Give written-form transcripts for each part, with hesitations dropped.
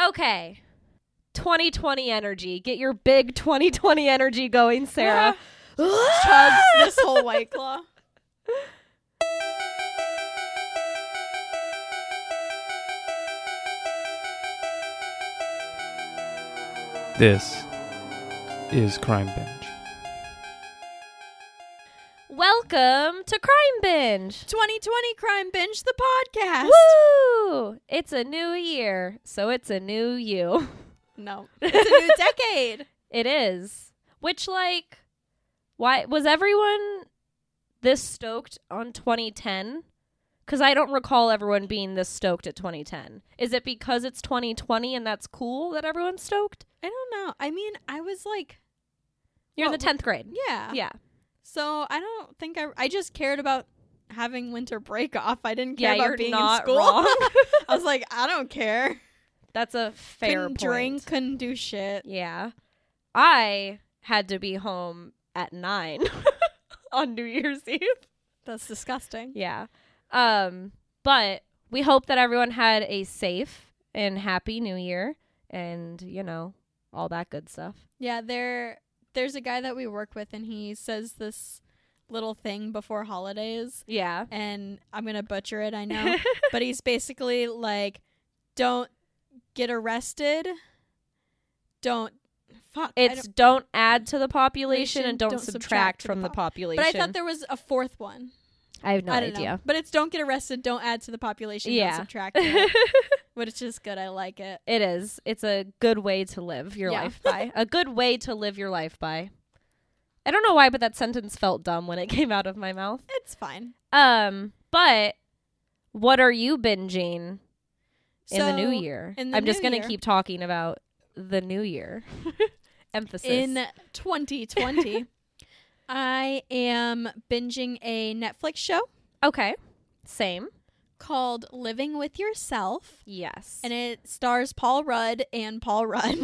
Okay. 2020 energy. Get your big 2020 energy going, Sarah. Chugs this whole White Claw. This is Crime Binge. Welcome to Crime Binge. 2020 Crime Binge, the podcast. Woo! It's a new year, so it's a new you. No, it's a new decade. It is. Which, like, why was everyone this stoked on 2010? Because I don't recall everyone being this stoked at 2010. Is it because it's 2020 and that's cool that everyone's stoked? I don't know. I mean, I was like... You're in the 10th grade. Yeah. Yeah. So I don't think I just cared about having winter break off. I didn't care you're about being not in school. wrong. I was like, I don't care. That's a fair Couldn't point. drink, couldn't do shit. Yeah. I had to be home at 9 on New Year's Eve. That's disgusting. Yeah. But we hope that everyone had a safe and happy New Year and, you know, all that good stuff. Yeah, there's a guy that we work with, and he says this little thing before holidays, Yeah. and I'm going to butcher it, I know. But he's basically like, don't get arrested. Don't add to the population and don't subtract from the population. But I thought there was a fourth one. I have no I don't idea. know. But it's don't get arrested, don't add to the population, Yeah. don't subtract it. Which is good. I like it. It is. It's a good way to live your Yeah. life by. A good way to live your life by. I don't know why, but that sentence felt dumb when it came out of my mouth. It's fine. But what are you binging in the new So, year? in the I'm just new going to year- keep talking about the new year. Emphasis. In 2020, I am binging a Netflix show Okay. Same. called Living with Yourself. Yes. And it stars Paul Rudd and Paul Rudd.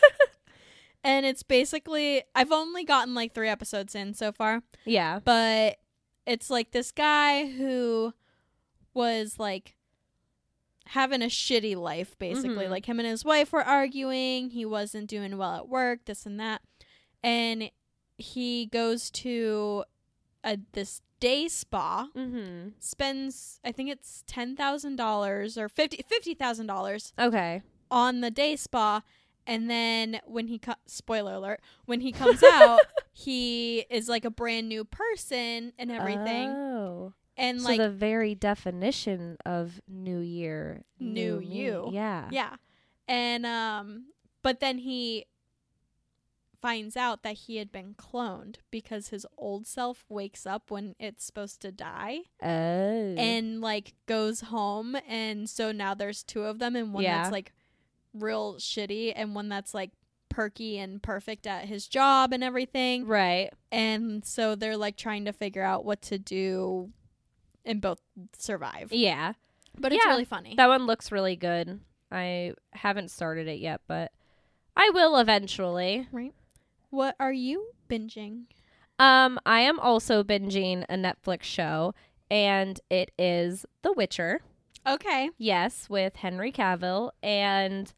And it's basically, I've only gotten like 3 episodes in so far. yeah. But it's like this guy who was like having a shitty life, basically. Mhm. Like him and his wife were arguing. He wasn't doing well at work, this and that. And he goes to this day spa, Mm-hmm. spends, I think it's $10,000 or $50,000 Okay. on the day spa. And then when he spoiler alert, when he comes out, he is like a brand new person and everything. Oh. And So like the very definition of new year. New me. you. Yeah. yeah. And but then he finds out that he had been cloned because his old self wakes up when it's supposed to die Oh. and like goes home, and so now there's 2 of them, and one Yeah. that's like real shitty and one that's like perky and perfect at his job and everything. Right. And so they're like trying to figure out what to do and both survive. Yeah. But it's Yeah. really funny. That one looks really good. I haven't started it yet, but I will eventually. Right. What are you binging? I am also binging a Netflix show, and it is The Witcher. Okay. Yes, with Henry Cavill, and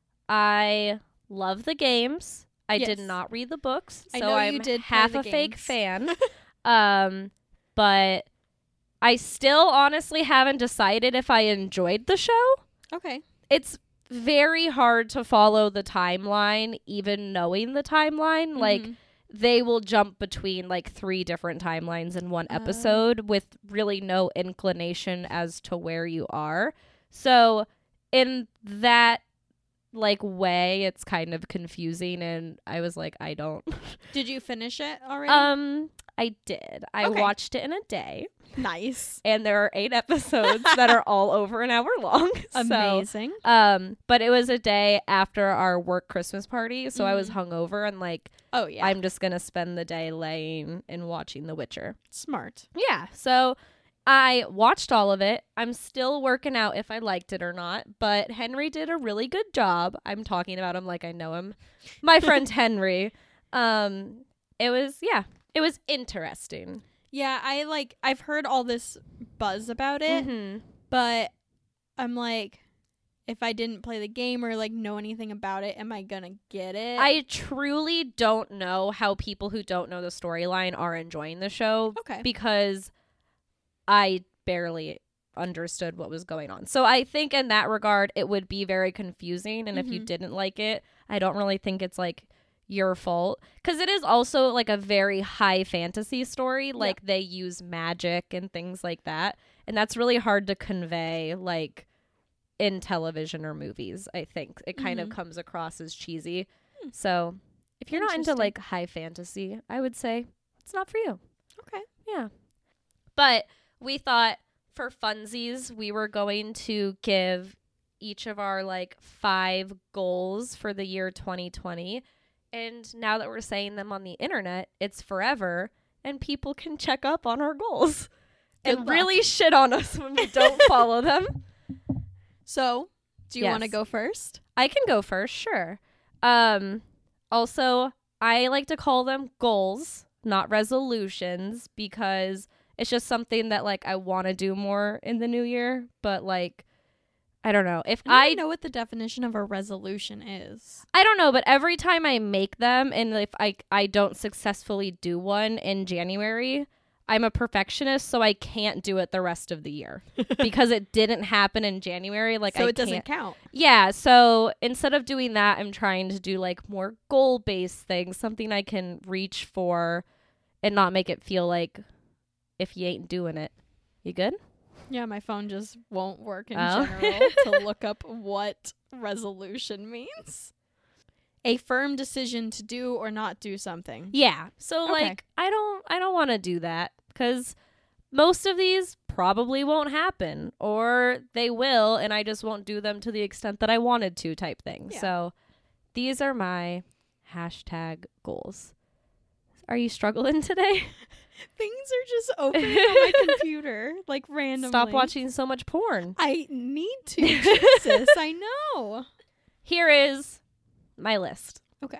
I love the games. I did Yes. not read the books, I so know I'm you did play half the a fake games. fan. But I still honestly haven't decided if I enjoyed the show. Okay. It's very hard to follow the timeline, even knowing the timeline. Like, Mhm. they will jump between like 3 different timelines in one episode with really no inclination as to where you are. So in that like way, it's kind of confusing, and I was like, I don't. Did you finish it already? I did. I Okay. watched it in a day, Nice. and there are 8 episodes that are all over an hour long. Amazing. So, but it was a day after our work Christmas party, so I was hungover and like, Oh yeah. I'm just gonna spend the day laying and watching The Witcher. smart. Yeah, so I watched all of it. I'm still working out if I liked it or not, but Henry did a really good job. I'm talking about him like I know him. My friend Henry. It was interesting. Yeah, I've heard all this buzz about it, Mm-hmm. but I'm like, if I didn't play the game or like know anything about it, am I gonna get it? I truly don't know how people who don't know the storyline are enjoying the show. Okay. Because I barely understood what was going on. So I think in that regard, it would be very confusing. And if you didn't like it, I don't really think it's like your fault. Because it is also like a very high fantasy story. Like they use magic and things like that. And that's really hard to convey like in television or movies. I think it kind of comes across as cheesy. So if you're not into like high fantasy, I would say it's not for you. Okay. Yeah. But we thought for funsies, we were going to give each of our like 5 goals for the year 2020. And now that we're saying them on the internet, it's forever and people can check up on our goals and really shit on us when we don't follow them. So, do you want to Yes. go first? I can go first, sure. Also, I like to call them goals, not resolutions, because it's just something that like I want to do more in the new year, but like I don't know. If I know what the definition of a resolution is. I don't know, but every time I make them and if I don't successfully do one in January, I'm a perfectionist, so I can't do it the rest of the year because it didn't happen in January. Like, So I it doesn't can't. count. Yeah, so instead of doing that, I'm trying to do like more goal-based things, something I can reach for and not make it feel like if you ain't doing it. You good? Yeah, my phone just won't work in Oh. general to look up what resolution means. A firm decision to do or not do something. Yeah. So Okay. like I don't want to do that cuz most of these probably won't happen or they will and I just won't do them to the extent that I wanted to type thing. Yeah. So these are my hashtag goals. Are you struggling today? Things are just opening on my computer, like randomly. Stop watching so much porn. I need to. Jesus, I know. Here is my list. Okay.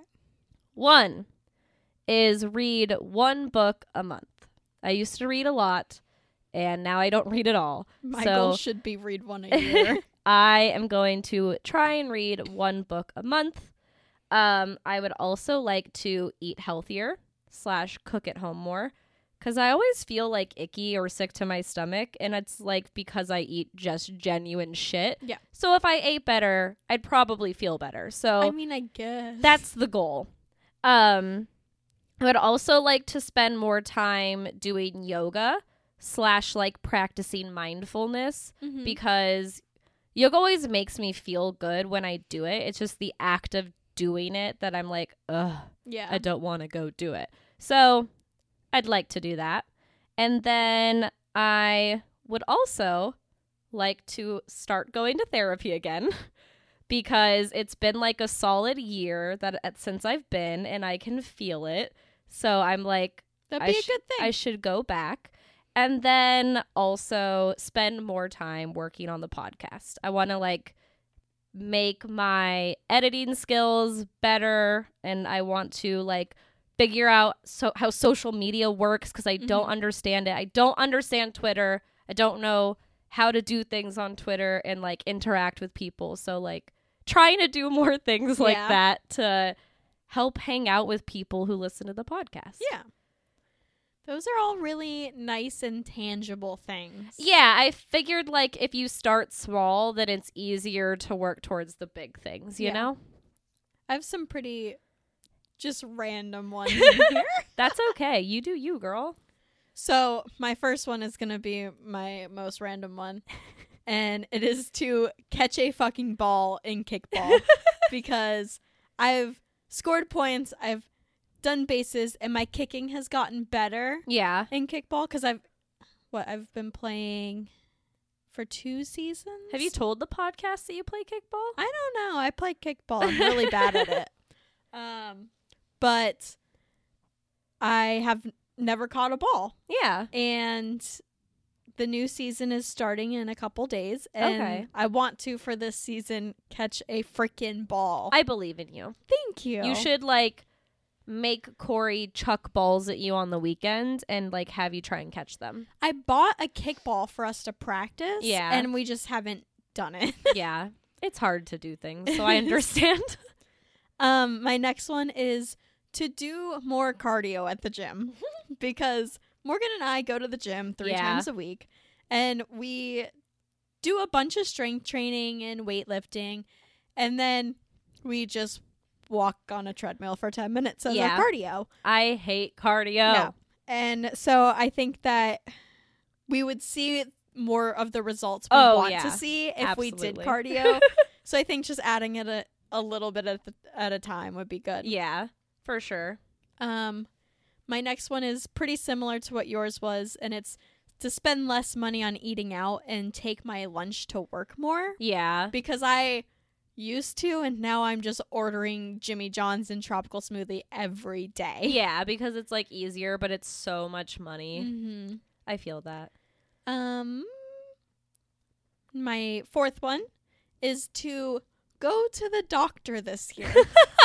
1 is read 1 book a month. I used to read a lot, and now I don't read at all. My So- goal should be read one a year. I am going to try and read 1 book a month. I would also like to eat healthier / cook at home more. Because I always feel like icky or sick to my stomach, and it's like because I eat just genuine shit. Yeah. So if I ate better, I'd probably feel better. So I mean, I guess. that's the goal. I would also like to spend more time doing yoga / like practicing mindfulness Mhm. because yoga always makes me feel good when I do it. It's just the act of doing it that I'm like, ugh, Yeah. I don't want to go do it. So I'd like to do that. And then I would also like to start going to therapy again because it's been like a solid year since I've been and I can feel it. So I'm like, That'd be I a good thing. I should go back. And then also spend more time working on the podcast. I want to like make my editing skills better and I want to like figure out how social media works because I don't understand it. I don't understand Twitter. I don't know how to do things on Twitter and like interact with people. So like trying to do more things like Yeah. that to help hang out with people who listen to the podcast. Yeah. Those are all really nice and tangible things. Yeah, I figured like if you start small, then it's easier to work towards the big things, you Yeah. know? I have some pretty just random ones in here. That's okay. You do you, girl. So my first one is going to be my most random one. And it is to catch a fucking ball in kickball. Because I've scored points, I've done bases, and my kicking has gotten better Yeah. in kickball. Because I've been playing for 2 seasons. Have you told the podcast that you play kickball? I don't know. I play kickball. I'm really bad at it. But I have never caught a ball. Yeah. And the new season is starting in a couple days. And Okay. I want to, for this season, catch a freaking ball. I believe in you. Thank you. You should like make Corey chuck balls at you on the weekend and like have you try and catch them. I bought a kickball for us to practice. Yeah. And we just haven't done it. Yeah. It's hard to do things, so I understand. My next one is to do more cardio at the gym because Morgan and I go to the gym 3 times a week, and we do a bunch of strength training and weightlifting, and then we just walk on a treadmill for 10 minutes as our cardio. I hate cardio. Yeah. And so I think that we would see more of the results we want to see if we did cardio. So I think just adding it a little bit at a time would be good. Yeah, for sure. My next one is pretty similar to what yours was, and it's to spend less money on eating out and take my lunch to work more. Yeah. Because I used to, and now I'm just ordering Jimmy John's and tropical smoothie every day. Yeah, because it's like easier, but it's so much money. Mm-hmm. I feel that. My fourth one is to go to the doctor this year.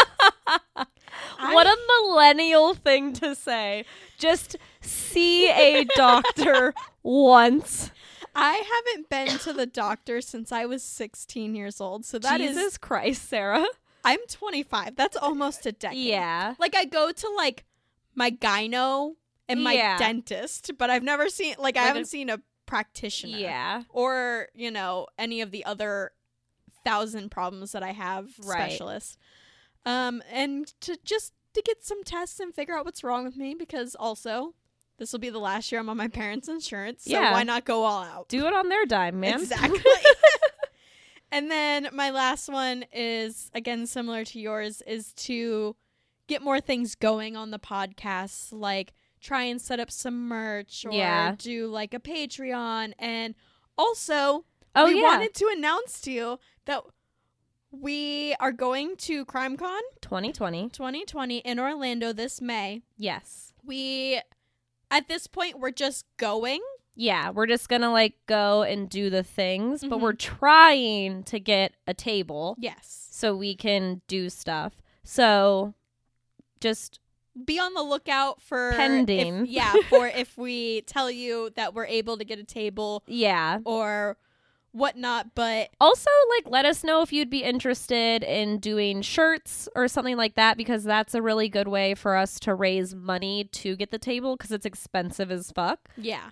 What a millennial thing to say. Just see a doctor once. I haven't been to the doctor since I was 16 years old. So that is Jesus Christ, Sarah. I'm 25. That's almost a decade. Yeah. Like I go to like my gyno and my dentist, but I've never seen I haven't seen a practitioner. Yeah. Or, any of the other 1,000 problems that I have specialists. And to get some tests and figure out what's wrong with me, because also this will be the last year I'm on my parents' insurance. So why not go all out? Do it on their dime, man. Exactly. And then my last one is, again, similar to yours, is to get more things going on the podcast, like try and set up some merch or do like a Patreon. And also, we wanted to announce to you that we are going to CrimeCon 2020 in Orlando this May. Yes. At this point, we're just going. Yeah, we're just going to go and do the things, but we're trying to get a table. Yes. So we can do stuff. So just be on the lookout for pending. For if we tell you that we're able to get a table. Yeah. Or whatnot, but also let us know if you'd be interested in doing shirts or something like that, because that's a really good way for us to raise money to get the table, because it's expensive as fuck.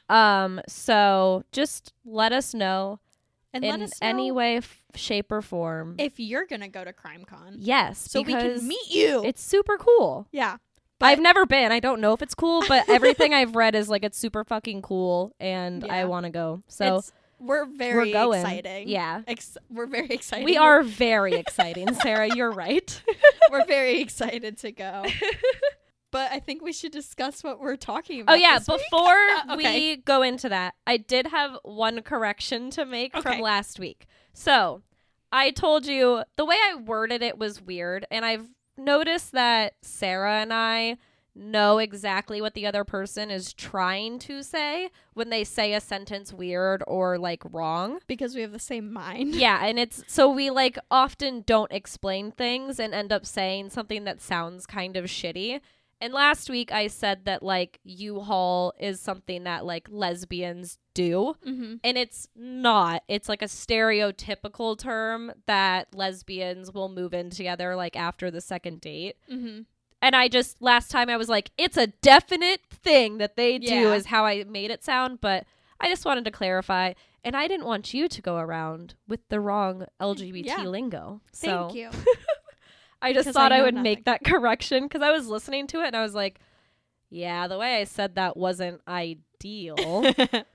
So just let us know in any way, shape, or form if you're gonna go to CrimeCon. Yes, so we can meet you. It's super cool. Yeah. But I've never been. I don't know if it's cool, but everything I've read is it's super fucking cool, and I want to go. So we're very excited. Yeah. We're very excited. We are very exciting, Sarah. You're right. We're very excited to go. But I think we should discuss what we're talking about. Oh, yeah. Before we go into that, I did have one correction to make from last week. So I told you the way I worded it was weird, and I've noticed that Sarah and I know exactly what the other person is trying to say when they say a sentence weird or wrong, because we have the same mind. Yeah, and it's so we often don't explain things and end up saying something that sounds kind of shitty. And last week I said that U-Haul is something that lesbians do, and it's not. It's a stereotypical term that lesbians will move in together after the second date. And last time I was it's a definite thing that they do is how I made it sound. But I just wanted to clarify. And I didn't want you to go around with the wrong LGBT lingo. So thank you. I just thought I would make that correction because I was listening to it and I was like, yeah, the way I said that wasn't ideal.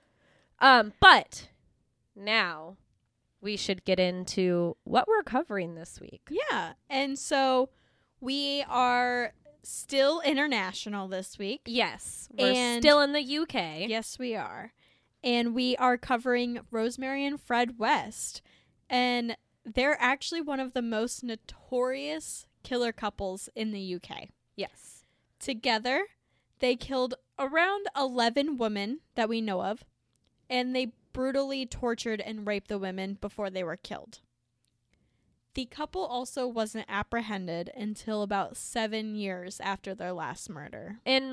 But now we should get into what we're covering this week. Yeah. And so we are still international this week. Yes. We're still in the UK. Yes, we are. And we are covering Rosemary and Fred West. And they're actually one of the most notorious killer couples in the UK. Yes. Together, they killed around 11 women that we know of. And they brutally tortured and raped the women before they were killed. The couple also wasn't apprehended until about 7 years after their last murder. And,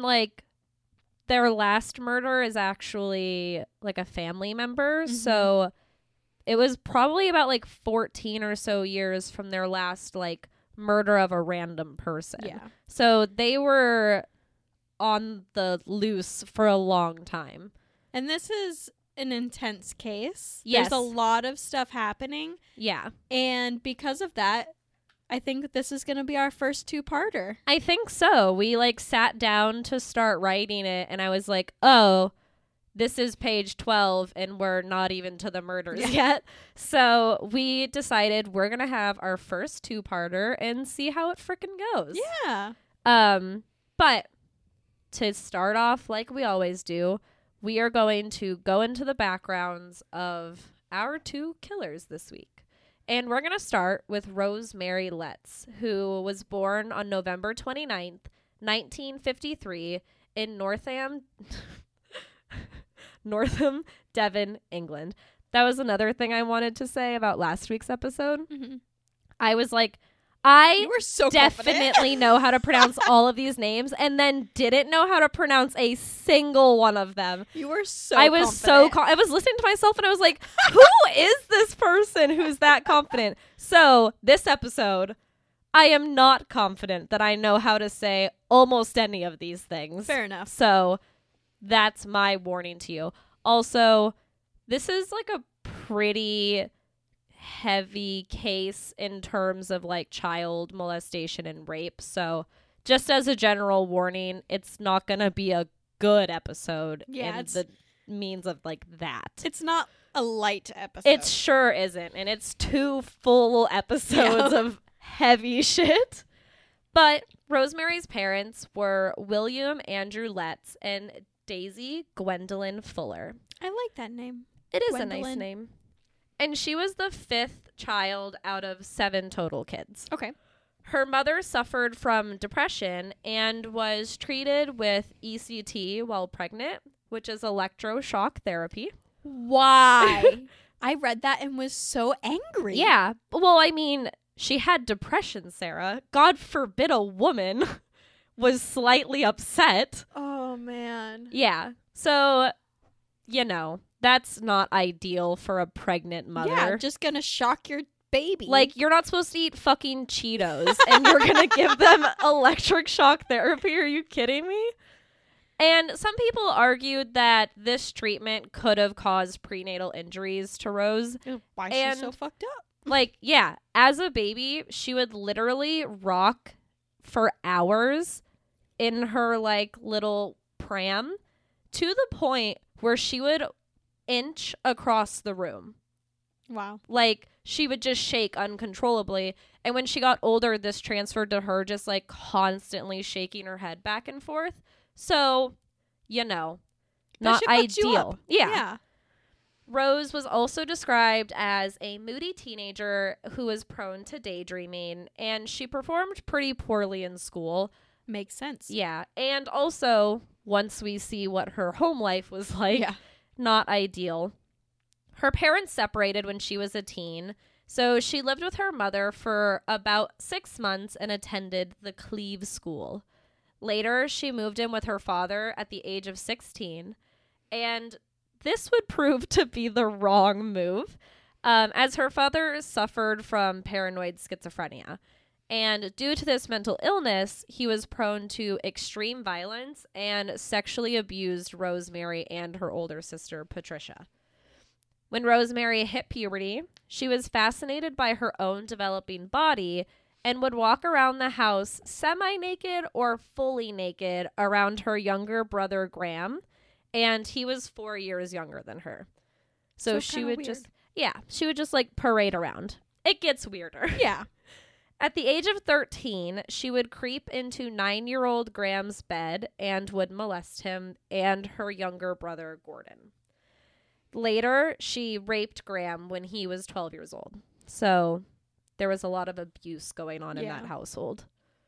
their last murder is actually, a family member. So it was probably about like 14 or so years from their last like murder of a random person. Yeah. So they were on the loose for a long time. And this is an intense case. Yes. There's a lot of stuff happening. Yeah. And because of that, I think this is going to be our first two-parter. I think so. We like sat down to start writing it and I was like, oh, this is page 12 and we're not even to the murders yet. So we decided we're going to have our first two-parter and see how it frickin' goes. Yeah. But to start off like we always do, we are going to go into the backgrounds of our two killers this week. And we're going to start with Rosemary Letts, who was born on November 29th, 1953 in Northam, Devon, England. That was another thing I wanted to say about last week's episode. Mm-hmm. I was like, I You were so definitely know how to pronounce all of these names and then didn't know how to pronounce a single one of them. You were so I was I was listening to myself and I was like, who is this person who's that confident? So this episode, I am not confident that I know how to say almost any of these things. Fair enough. So that's my warning to you. Also, this is like a pretty heavy case in terms of like child molestation and rape. So just as a general warning, it's not going to be a good episode in the means of like that. It's not a light episode. It sure isn't. And it's 2 full episodes of heavy shit. But Rosemary's parents were William Andrew Letts and Daisy Gwendolyn Fuller. I like that name. It is Gwendolyn. a nice name. And she was the 5th child out of 7 total kids. Okay. Her mother suffered from depression and was treated with ECT while pregnant, which is electroshock therapy. Why? I read that and was so angry. Yeah. Well, I mean, she had depression, Sarah. God forbid a woman was slightly upset. Oh, man. Yeah. So, you know, that's not ideal for a pregnant mother. Yeah, just gonna shock your baby. Like, you're not supposed to eat fucking Cheetos and you're gonna give them electric shock therapy. Are you kidding me? And some people argued that this treatment could have caused prenatal injuries to Rose. Why and she's so fucked up? Like, yeah, as a baby, she would literally rock for hours in her, like, little pram to the point where she would inch across the room. Wow. Like, she would just shake uncontrollably. And when she got older, this transferred to her just, like, constantly shaking her head back and forth. So, you know, not ideal. Yeah. Rose was also described as a moody teenager who was prone to daydreaming, and she performed pretty poorly in school. Makes sense. Yeah. And also, once we see what her home life was like, not ideal. Her parents separated when she was a teen, so she lived with her mother for about 6 months and attended the Cleve School. Later, she moved in with her father at the age of 16, and this would prove to be the wrong move, as her father suffered from paranoid schizophrenia. And due to this mental illness, he was prone to extreme violence and sexually abused Rosemary and her older sister, Patricia. When Rosemary hit puberty, she was fascinated by her own developing body and would walk around the house semi-naked or fully naked around her younger brother, Graham, and he was 4 years younger than her. So she would she would just like parade around. It gets weirder. Yeah. At the age of 13, she would creep into 9-year-old Graham's bed and would molest him and her younger brother, Gordon. Later, she raped Graham when he was 12 years old. So there was a lot of abuse going on in that household.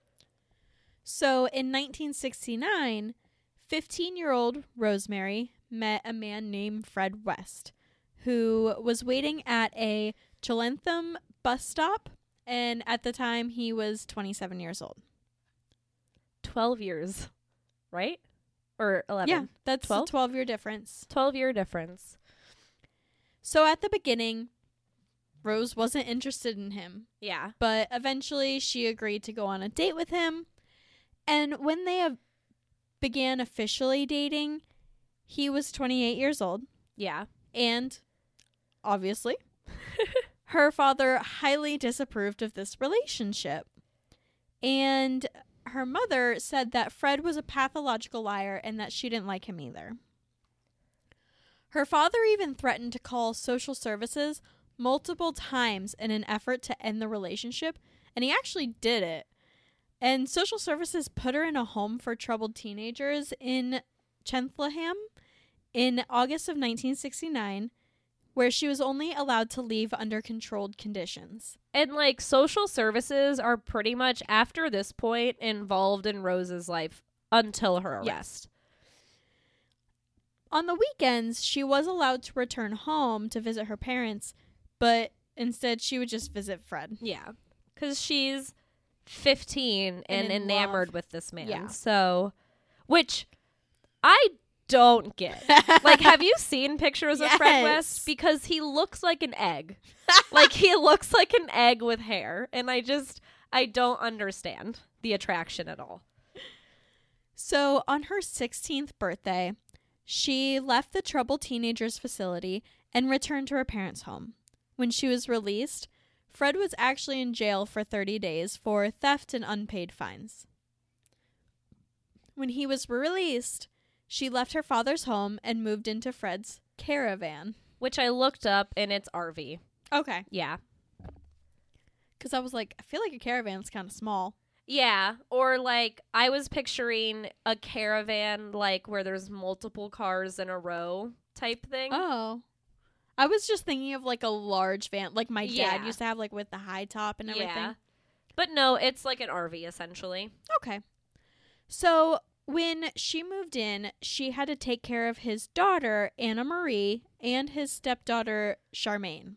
So in 1969, 15-year-old Rosemary met a man named Fred West, who was waiting at a Chalentham bus stop, and at the time he was 27 years old. 12 years, right? Or 11? Yeah, that's 12? a 12-year difference. 12-year difference. So at the beginning, Rose wasn't interested in him. Yeah. But eventually she agreed to go on a date with him. And when they began officially dating, he was 28 years old. Yeah. And obviously, her father highly disapproved of this relationship. And her mother said that Fred was a pathological liar and that she didn't like him either. Her father even threatened to call social services multiple times in an effort to end the relationship, and he actually did it. And social services put her in a home for troubled teenagers in Cheltenham in August of 1969, where she was only allowed to leave under controlled conditions. And, like, social services are pretty much, after this point, involved in Rose's life until her arrest. Yes. On the weekends, she was allowed to return home to visit her parents, but instead she would just visit Fred. Yeah. Because she's 15 and in enamored love. with this man. Yeah. So, which I don't get. Like, have you seen pictures of Fred Yes. West? Because he looks like an egg. Like, he looks like an egg with hair. And I don't understand the attraction at all. So, on her 16th birthday, she left the troubled teenagers facility and returned to her parents' home. When she was released, Fred was actually in jail for 30 days for theft and unpaid fines. When he was released, she left her father's home and moved into Fred's caravan. Which I looked up, and it's RV. Okay. Yeah. Because I was like, I feel like a caravan's kind of small. Yeah, or like I was picturing a caravan like where there's multiple cars in a row type thing. Oh. I was just thinking of like a large van, like my Yeah. dad used to have, like with the high top and everything. Yeah. But no, it's like an RV essentially. Okay. So when she moved in, she had to take care of his daughter, Anna Marie, and his stepdaughter, Charmaine.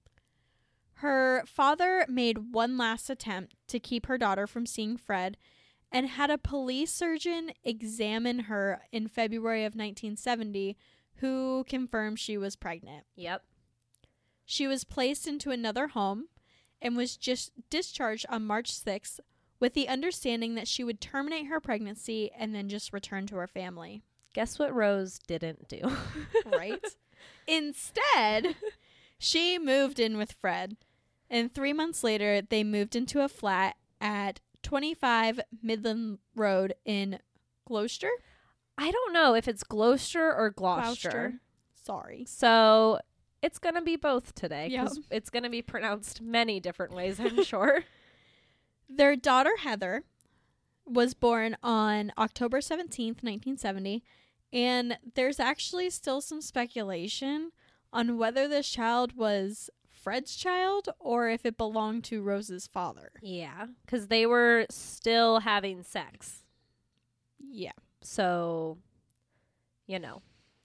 Her father made one last attempt to keep her daughter from seeing Fred and had a police surgeon examine her in February of 1970, who confirmed she was pregnant. Yep. She was placed into another home and was just discharged on March 6th with the understanding that she would terminate her pregnancy and then just return to her family. Guess what Rose didn't do? Right? Instead, she moved in with Fred. And 3 months later, they moved into a flat at 25 Midland Road in Gloucester. I don't know if it's Gloucester or Gloucester. Sorry. So it's going to be both today Yep. because it's going to be pronounced many different ways, I'm sure. Their daughter, Heather, was born on October 17th, 1970. And there's actually still some speculation on whether this child was Fred's child or if it belonged to Rose's father. Yeah, because they were still having sex. Yeah. So, you know.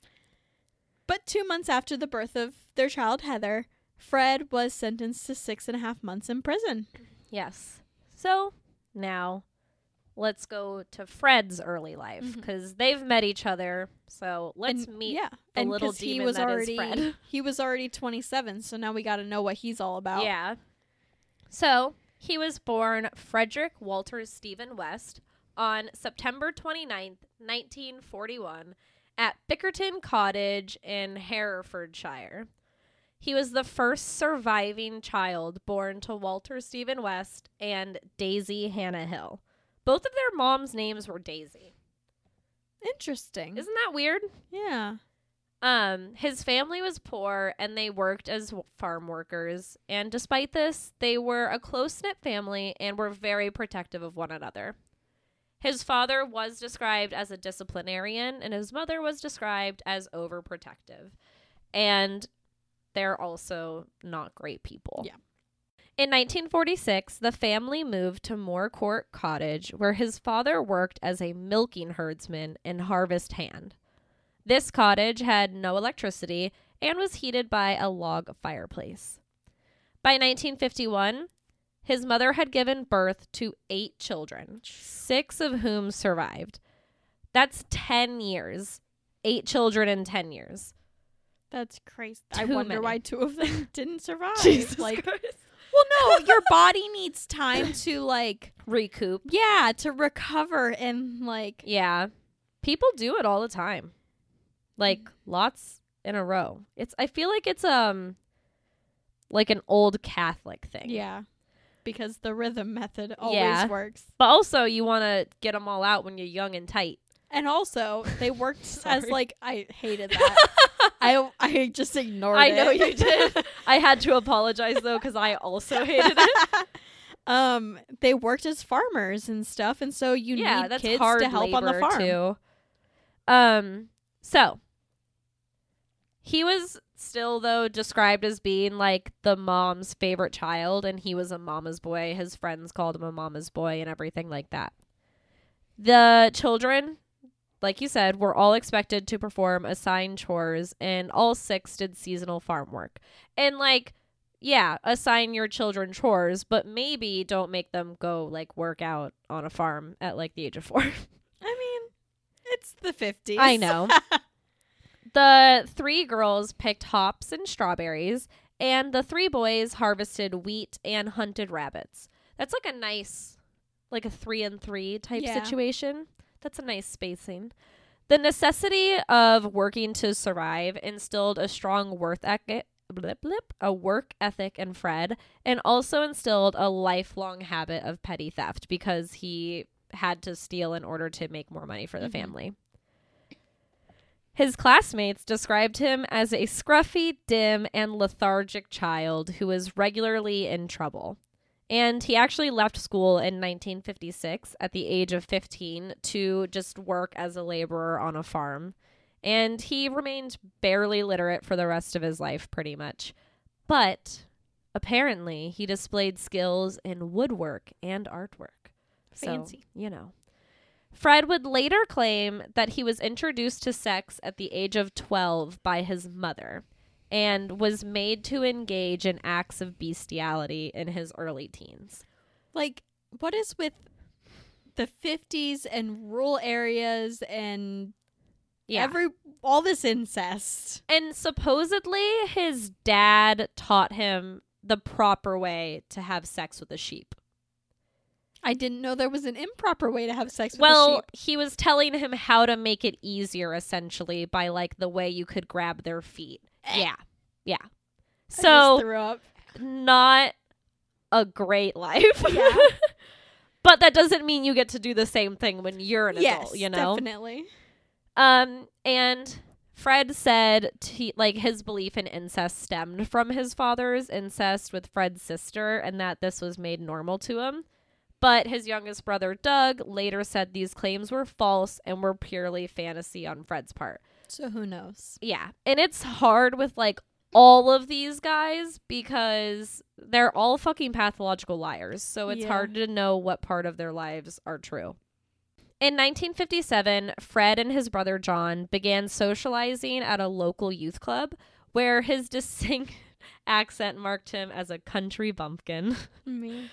But 2 months after the birth of their child, Heather, Fred was sentenced to 6.5 months in prison. Yes. So now let's go to Fred's early life Mhm. because they've met each other. So let's And- meet yeah. the And little 'cause demon that is Fred. He was already 27, so now we got to know what he's all about. Yeah. So he was born Frederick Walter Stephen West on September 29th, 1941 at Bickerton Cottage in Herefordshire. He was the first surviving child born to Walter Stephen West and Daisy Hannah Hill. Both of their moms' names were Daisy. Interesting. Isn't that weird? Yeah. His family was poor and they worked as farm workers. And despite this, they were a close-knit family and were very protective of one another. His father was described as a disciplinarian and his mother was described as overprotective. And they're also not great people. Yeah. In 1946, the family moved to Moorcourt Cottage, where his father worked as a milking herdsman and harvest hand. This cottage had no electricity and was heated by a log fireplace. By 1951, his mother had given birth to 8 children, 6 of whom survived. That's 10 years. 8 children in 10 years. That's crazy. I Too wonder many. why 2 of them didn't survive. Jesus Like, Christ. well, no, your body needs time to like, Recoup. yeah, to recover and like, Yeah. People do it all the time. Like lots in a row. I feel like it's like an old Catholic thing. yeah, because the rhythm method always Yeah. works. But also you want to get them all out when you're young and tight. And also, they worked as Sorry. like, I hated that. I just ignored it. I know you did. I had to apologize though cuz I also hated it. They worked as farmers and stuff, and so you need that's kids hard to help on the labor, farm. too. So he was still though described as being like the mom's favorite child, and he was a mama's boy. His friends called him a mama's boy and everything like that. The children, like you said, were all expected to perform assigned chores, and all 6 did seasonal farm work. And like, yeah, assign your children chores, but maybe don't make them go like work out on a farm at like the age of 4. I mean, it's the 50s. I know. The 3 girls picked hops and strawberries, and the 3 boys harvested wheat and hunted rabbits. That's like a nice, like a 3 and 3 type Yeah. situation. That's a nice spacing. The necessity of working to survive instilled a strong work ethic in Fred, and also instilled a lifelong habit of petty theft because he had to steal in order to make more money for the family. His classmates described him as a scruffy, dim, and lethargic child who was regularly in trouble. And he actually left school in 1956 at the age of 15 to just work as a laborer on a farm. And he remained barely literate for the rest of his life, pretty much. But apparently, he displayed skills in woodwork and artwork. Fancy. So, you know. Fred would later claim that he was introduced to sex at the age of 12 by his mother and was made to engage in acts of bestiality in his early teens. Like, what is with the 50s and rural areas and Yeah. all this incest? And supposedly his dad taught him the proper way to have sex with a sheep. I didn't know there was an improper way to have sex with a Well, sheep. he was telling him how to make it easier, essentially, by like the way you could grab their feet. Yeah. Yeah. I just So, threw up. not a great life. Yeah. But that doesn't mean you get to do the same thing when you're an Yes, adult, you know? definitely. And Fred said like his belief in incest stemmed from his father's incest with Fred's sister and that this was made normal to him. But his youngest brother, Doug, later said these claims were false and were purely fantasy on Fred's part. So who knows? Yeah. And it's hard with like all of these guys because they're all fucking pathological liars. So it's Yeah. hard to know what part of their lives are true. In 1957, Fred and his brother John began socializing at a local youth club where his distinct accent marked him as a country bumpkin. Me.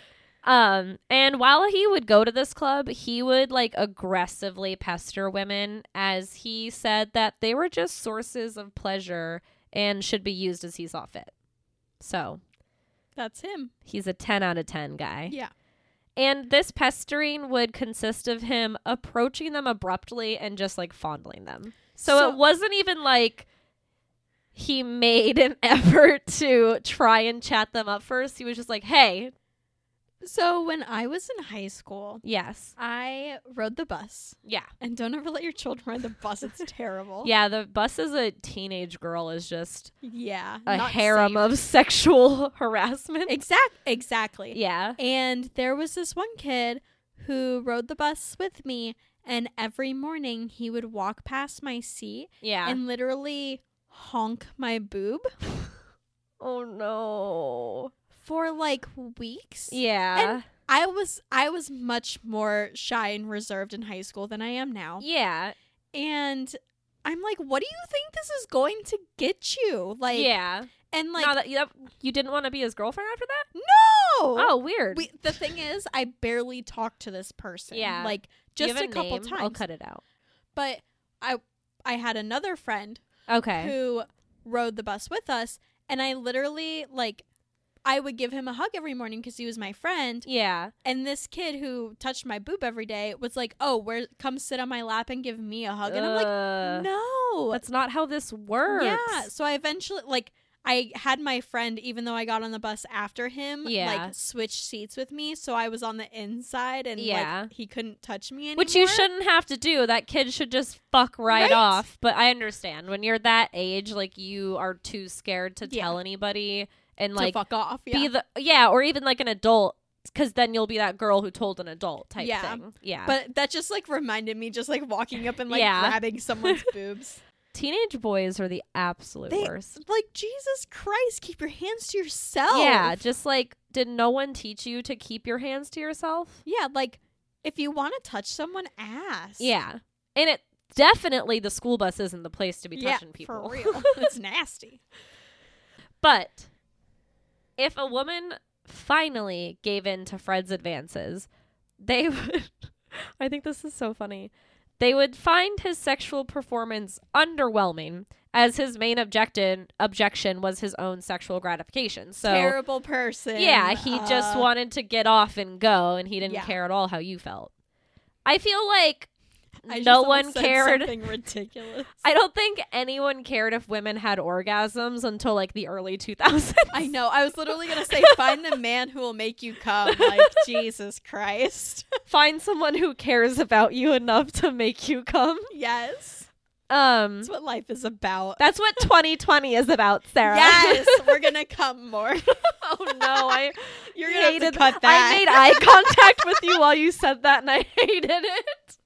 And while he would go to this club, he would like aggressively pester women as he said that they were just sources of pleasure and should be used as he saw fit. So, That's him. he's a 10 out of 10 guy. Yeah. And this pestering would consist of him approaching them abruptly and just like fondling them. So it wasn't even like he made an effort to try and chat them up first. He was just like, hey, So when I was in high school, yes. I rode the bus. Yeah. And don't ever let your children ride the bus. It's terrible. Yeah, the bus as a teenage girl is just Yeah. a not harem safe. of sexual harassment. Exactly. Yeah. And there was this one kid who rode the bus with me, and every morning he would walk past my seat Yeah. and literally honk my boob Oh no. for like weeks. Yeah. I was much more shy and reserved in high school than I am now. Yeah. And I'm like, what do you think this is going to get you? Like, yeah. and like, Now that you didn't want to be his girlfriend after that? no. Oh, weird. The thing is, I barely talked to this person. Yeah. Like Do you just have a couple name? times. I'll cut it out. But I had another friend Okay. who rode the bus with us, and I literally, like, I would give him a hug every morning because he was my friend. Yeah. And this kid who touched my boob every day was like, "Oh, come sit on my lap and give me a hug." And I'm like, "No, that's not how this works." Yeah. So I eventually, like, I had my friend, even though I got on the bus after him, like, switch seats with me. So I was on the inside and like he couldn't touch me anymore. Which you shouldn't have to do. That kid should just fuck right off. But I understand when you're that age, like, you are too scared to tell anybody and like to fuck off. Be or even like an adult. Because then you'll be that girl who told an adult type thing. Yeah. But that just like reminded me just like walking up and like grabbing someone's boobs. Teenage boys are the absolute worst. Like, Jesus Christ, keep your hands to yourself. Yeah, just like, did no one teach you to keep your hands to yourself? Yeah, like, if you want to touch someone, ask. Yeah. And it definitely, the school bus isn't the place to be touching people. For real. It's nasty. But if a woman finally gave in to Fred's advances, they would, I think this is so funny, they would find his sexual performance underwhelming, as his main objection was his own sexual gratification. So terrible person. Yeah, he just wanted to get off and go, and he didn't care at all how you felt. I feel like no one cared. Something ridiculous. I don't think anyone cared if women had orgasms until like the early 2000s. I know. I was literally going to say, find the man who will make you come. Like, Jesus Christ. Find someone who cares about you enough to make you come. Yes. That's what life is about. That's what 2020 is about, Sarah. Yes. We're going to come more. Oh, no. You're going to have to cut that. I made eye contact with you while you said that, and I hated it.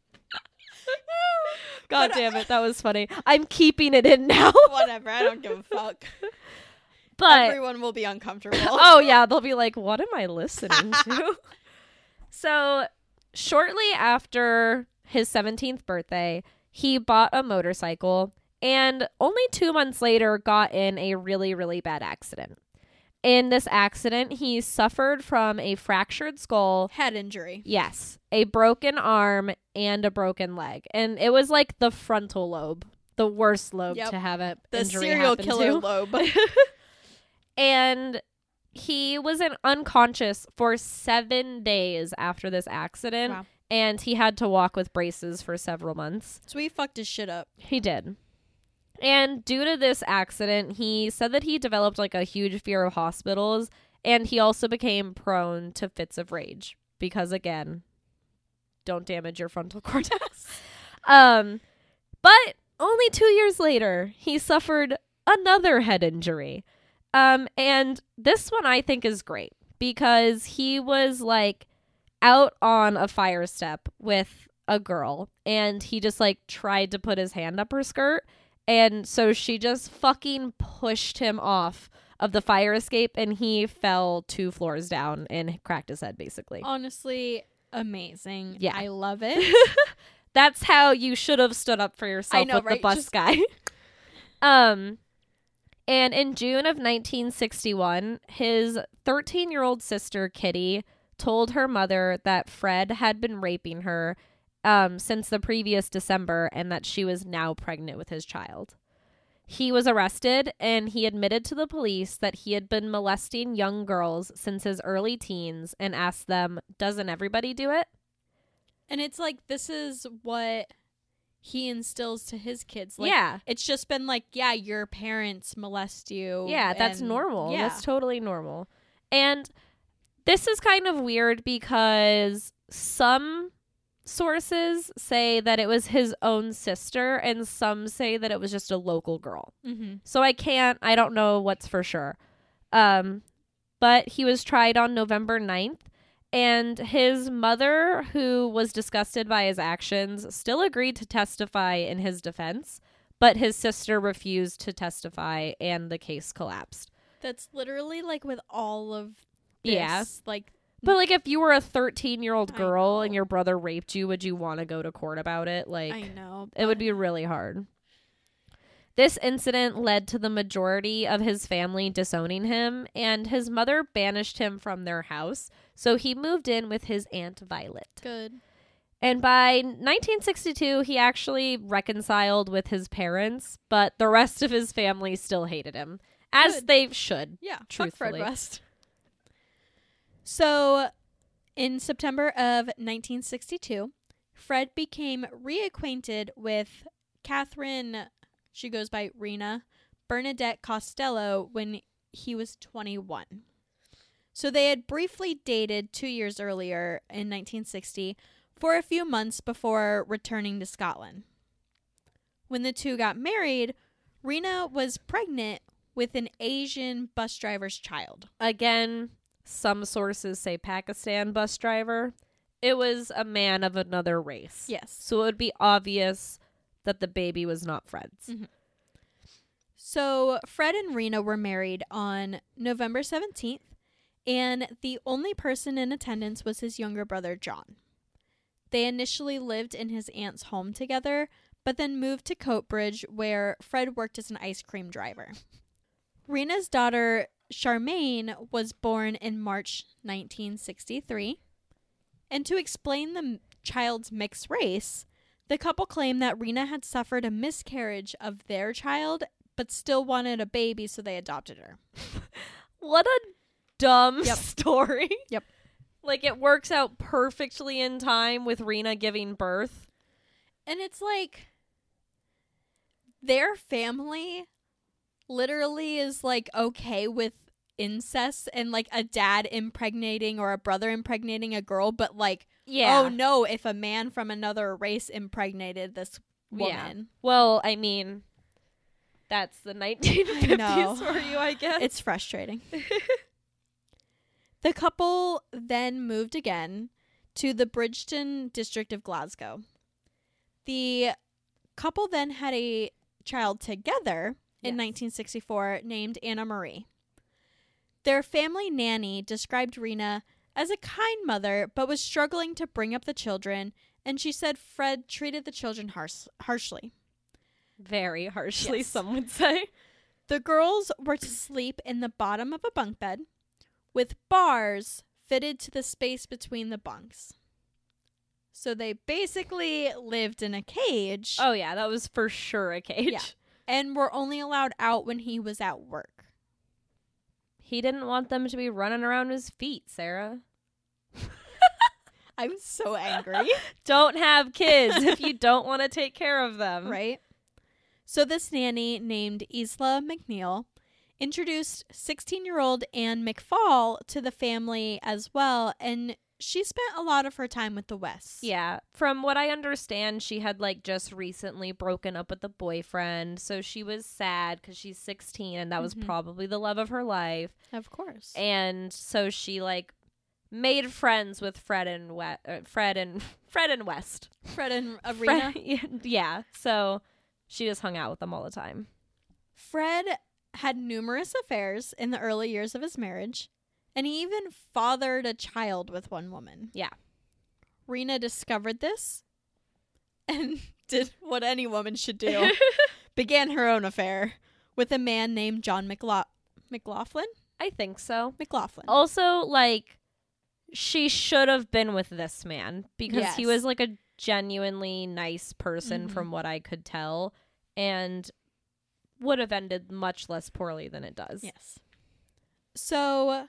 God damn it, that was funny. I'm keeping it in now. Whatever, I don't give a fuck. But everyone will be uncomfortable. Oh yeah, they'll be like, what am I listening to? So shortly after his 17th birthday, he bought a motorcycle and only 2 months later got in a really, really bad accident. In this accident, he suffered from a fractured skull. Head injury. Yes. A broken arm and a broken leg. And it was like the frontal lobe. The worst lobe to have an injury happen to. The serial killer lobe. And he was unconscious for 7 days after this accident. Wow. And he had to walk with braces for several months. So he fucked his shit up. He did. And due to this accident, he said that he developed like a huge fear of hospitals, and he also became prone to fits of rage because, again, don't damage your frontal cortex. But only 2 years later, he suffered another head injury. And this one I think is great because he was like out on a fire step with a girl, and he just like tried to put his hand up her skirt. And so she just fucking pushed him off of the fire escape, and he fell 2 floors down and cracked his head, basically. Honestly, amazing. Yeah. I love it. That's how you should have stood up for yourself with the bus guy. And in June of 1961, his 13-year-old sister, Kitty, told her mother that Fred had been raping her since the previous December, and that she was now pregnant with his child. He was arrested, and he admitted to the police that he had been molesting young girls since his early teens and asked them, doesn't everybody do it? And it's like, this is what he instills to his kids. Like, yeah. It's just been like, yeah, your parents molest you. Yeah, that's normal. Yeah. That's totally normal. And this is kind of weird because some sources say that it was his own sister, and some say that it was just a local girl. Mm-hmm. So I don't know what's for sure. But he was tried on November 9th, and his mother, who was disgusted by his actions, still agreed to testify in his defense, but his sister refused to testify, and the case collapsed. That's literally like with all of this. Yeah. Like, but, like, if you were a 13-year-old girl and your brother raped you, would you want to go to court about it? Like, I know. It would be really hard. This incident led to the majority of his family disowning him, and his mother banished him from their house, so he moved in with his Aunt Violet. Good. And by 1962, he actually reconciled with his parents, but the rest of his family still hated him, as Good. they should. Yeah, Truthfully. fuck Fred West. So, in September of 1962, Fred became reacquainted with Catherine, she goes by Rena, Bernadette Costello, when he was 21. So they had briefly dated 2 years earlier in 1960 for a few months before returning to Scotland. When the two got married, Rena was pregnant with an Asian bus driver's child. Again, some sources say Pakistan bus driver. It was a man of another race. Yes. So it would be obvious that the baby was not Fred's. Mhm. So Fred and Rena were married on November 17th, and the only person in attendance was his younger brother, John. They initially lived in his aunt's home together, but then moved to Coatbridge, where Fred worked as an ice cream driver. Rena's daughter, Charmaine, was born in March 1963. And to explain the child's mixed race, the couple claimed that Rena had suffered a miscarriage of their child, but still wanted a baby, so they adopted her. What a dumb Yep. story. Yep. Like, it works out perfectly in time with Rena giving birth. And it's like, their family literally is like okay with incest and like a dad impregnating or a brother impregnating a girl, but like, Yeah. oh no, if a man from another race impregnated this Yeah. woman. Well, I mean, that's the 1950s know. for you, I guess. It's frustrating. The couple then moved again to the Bridgeton district of Glasgow. The couple then had a child together in Yes. 1964 named Anna Marie. Their family nanny described Rena as a kind mother, but was struggling to bring up the children, and she said Fred treated the children harshly. Very harshly, Yes. some would say. The girls were to sleep in the bottom of a bunk bed with bars fitted to the space between the bunks. So they basically lived in a cage Oh, yeah, that was for sure a cage. Yeah. and were only allowed out when he was at work. He didn't want them to be running around his feet, Sarah. I'm so angry. Don't have kids if you don't want to take care of them. Right? So this nanny named Isla McNeil introduced 16-year-old Anne McFall to the family as well, and she spent a lot of her time with the Wests. Yeah. From what I understand, she had like just recently broken up with the boyfriend. So she was sad because she's 16 and that was Mhm. probably the love of her life. Of course. And so she like made friends with Fred and Fred and West. Fred and Arena. Yeah. So she just hung out with them all the time. Fred had numerous affairs in the early years of his marriage, and he even fathered a child with one woman. Yeah. Rena discovered this and did what any woman should do. Began her own affair with a man named John McLaughlin. I think so. McLaughlin. Also, like, she should have been with this man because he Yes. was like a genuinely nice person Mhm. from what I could tell, and would have ended much less poorly than it does. Yes. So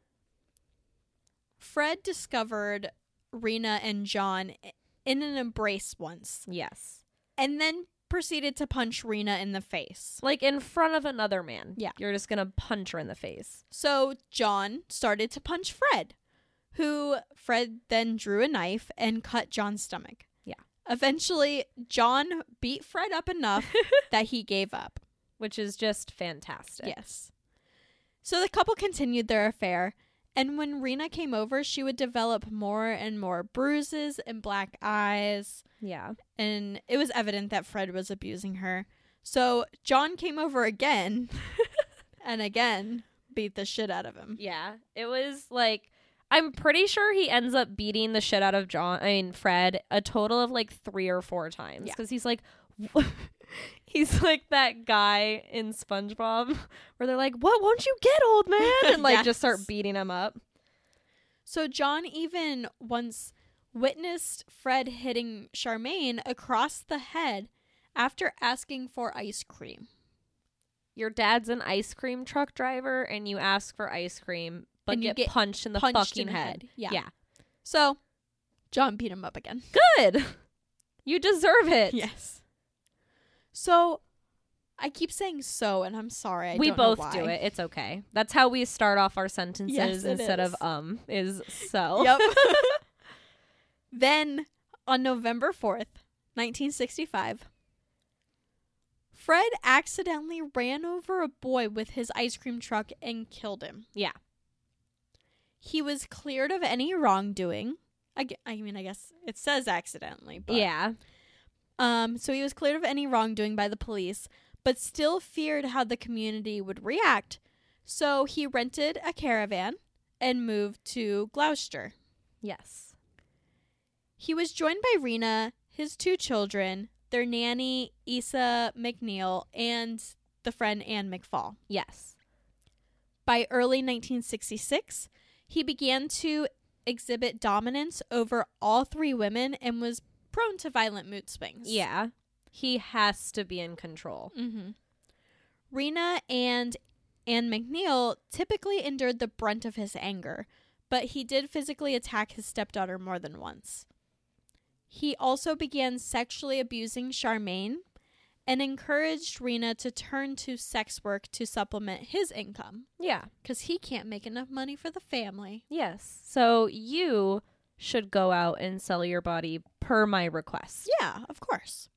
Fred discovered Rena and John in an embrace once, Yes. and then proceeded to punch Rena in the face. Like in front of another man. Yeah. You're just going to punch her in the face. So John started to punch Fred, who Fred then drew a knife and cut John's stomach. Yeah. Eventually, John beat Fred up enough that he gave up. Which is just fantastic. Yes. So the couple continued their affair, and when Rena came over, she would develop more and more bruises and black eyes, Yeah. and it was evident that Fred was abusing her. So John came over again and again beat the shit out of him. Yeah. It was like, I'm pretty sure he ends up beating the shit out of Fred a total of like 3 or 4 times. Yeah. Because he's like, he's like that guy in SpongeBob where they're like, what won't you get, old man? And like just start Yes. beating him up. So John even once witnessed Fred hitting Charmaine across the head after asking for ice cream. Your dad's an ice cream truck driver and you ask for ice cream, but And you get get punched in the punched fucking in the head. Yeah. So, John beat him up again. Good. You deserve it. Yes. So, I keep saying so, and I'm sorry. I We don't know both why. do it. It's okay. That's how we start off our sentences Yes, it instead is. of is so. Yep. Then, on November 4th, 1965, Fred accidentally ran over a boy with his ice cream truck and killed him. Yeah. He was cleared of any wrongdoing. I guess it says accidentally. But, Yeah. So he was cleared of any wrongdoing by the police, but still feared how the community would react. So he rented a caravan and moved to Gloucester. Yes. He was joined by Rena, his 2 children, their nanny, Issa McNeil, and the friend Anne McFall. Yes. By early 1966, he began to exhibit dominance over all 3 women and was prone to violent mood swings. Yeah. He has to be in control. Mm-hmm. Rena and Anne McNeil typically endured the brunt of his anger, but he did physically attack his stepdaughter more than once. He also began sexually abusing Charmaine and encouraged Rena to turn to sex work to supplement his income Yeah. because he can't make enough money for the family. Yes. So you should go out and sell your body per my request. Yeah, of course.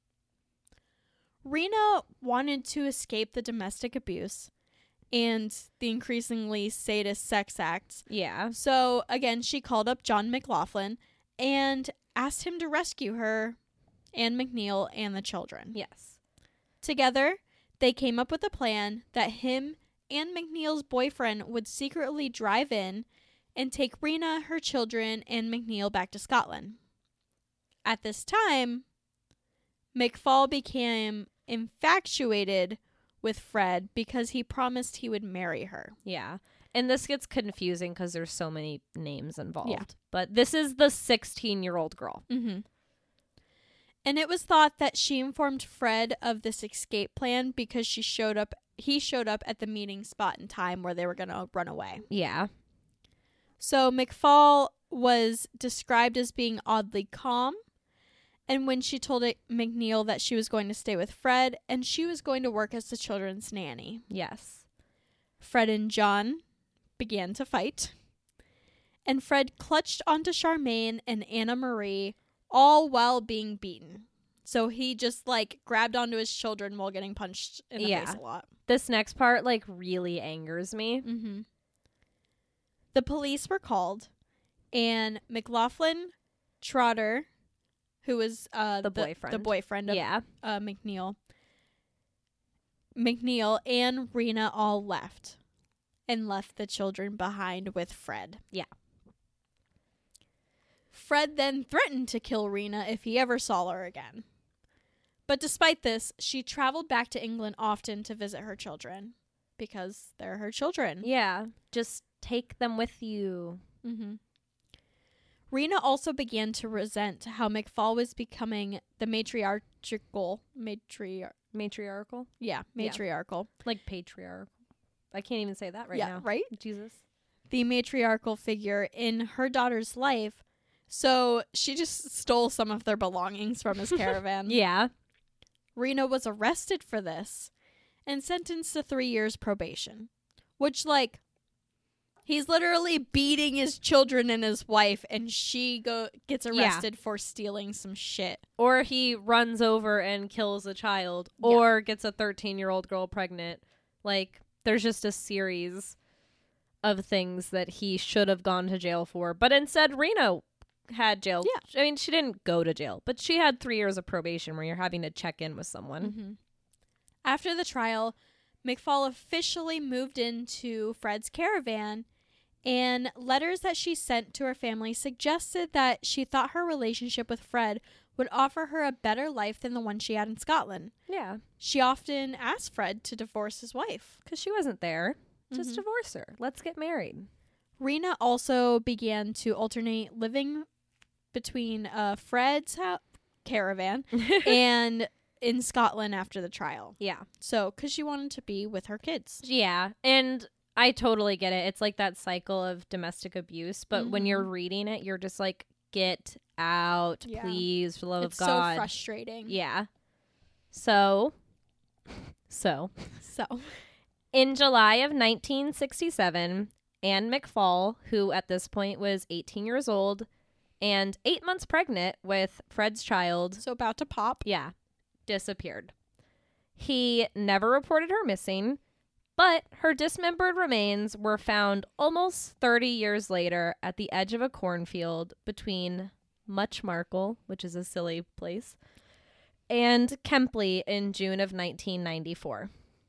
Rena wanted to escape the domestic abuse and the increasingly sadist sex acts. Yeah. So, again, she called up John McLaughlin and asked him to rescue her, Anne McNeil, and the children. Yes. Together, they came up with a plan that him and McNeil's boyfriend would secretly drive in and take Rena, her children, and McNeil back to Scotland. At this time, McFall became infatuated with Fred because he promised he would marry her. Yeah. And this gets confusing because there's so many names involved. Yeah. But this is the 16-year-old girl. Mm-hmm. And it was thought that she informed Fred of this escape plan because he showed up at the meeting spot and time where they were going to run away. Yeah. So McFall was described as being oddly calm. And when she told McNeil that she was going to stay with Fred and she was going to work as the children's nanny, Yes. Fred and John began to fight. And Fred clutched onto Charmaine and Anna Marie, all while being beaten. So he just grabbed onto his children while getting punched in the face a lot. This next part really angers me. Mm-hmm. The police were called, and McLaughlin Trotter, who was The boyfriend. the boyfriend of Yeah. McNeil and Rena all left and left the children behind with Fred. Yeah. Fred then threatened to kill Rena if he ever saw her again. But despite this, she traveled back to England often to visit her children because they're her children. Yeah. Just take them with you. Mm-hmm. Rena also began to resent how McFall was becoming the matriarchal. Matriarchal? Like patriarchal. I can't even say that right now. Right? Jesus. The matriarchal figure in her daughter's life. So she just stole some of their belongings from his caravan. Yeah. Rena was arrested for this and sentenced to 3 years probation. Which, he's literally beating his children and his wife, and she gets arrested for stealing some shit. Or he runs over and kills a child. Yeah. Or gets a 13-year-old girl pregnant. There's just a series of things that he should have gone to jail for. But instead, Rena had jail. Yeah. I mean, she didn't go to jail, but she had 3 years of probation where you're having to check in with someone. Mm-hmm. After the trial, McFall officially moved into Fred's caravan, and letters that she sent to her family suggested that she thought her relationship with Fred would offer her a better life than the one she had in Scotland. Yeah. She often asked Fred to divorce his wife. Because she wasn't there. Just Mhm. divorce her. Let's get married. Rena also began to alternate living between Fred's caravan and in Scotland after the trial. Yeah. So, because she wanted to be with her kids. Yeah. And I totally get it. It's like that cycle of domestic abuse. But when you're reading it, you're just like, get out, Yeah. please, for the love It's of God. so frustrating. Yeah. So, in July of 1967, Anne McFall, who at this point was 18 years old and 8 months pregnant with Fred's child, So about to pop. disappeared. He never reported her missing, but her dismembered remains were found almost 30 years later at the edge of a cornfield between Muchmarkel, which is a silly place, and Kempley in June of 1994.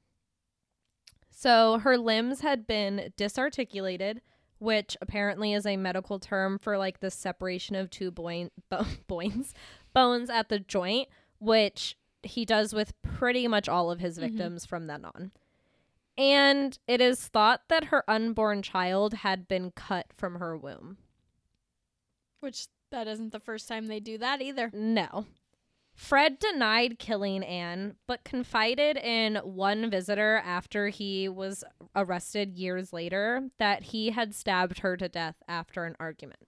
So her limbs had been disarticulated, which apparently is a medical term for like the separation of two bones at the joint, which he does with pretty much all of his victims from then on. And it is thought that her unborn child had been cut from her womb. Which, that isn't the first time they do that either. No. Fred denied killing Anne, but confided in one visitor after he was arrested years later that he had stabbed her to death after an argument.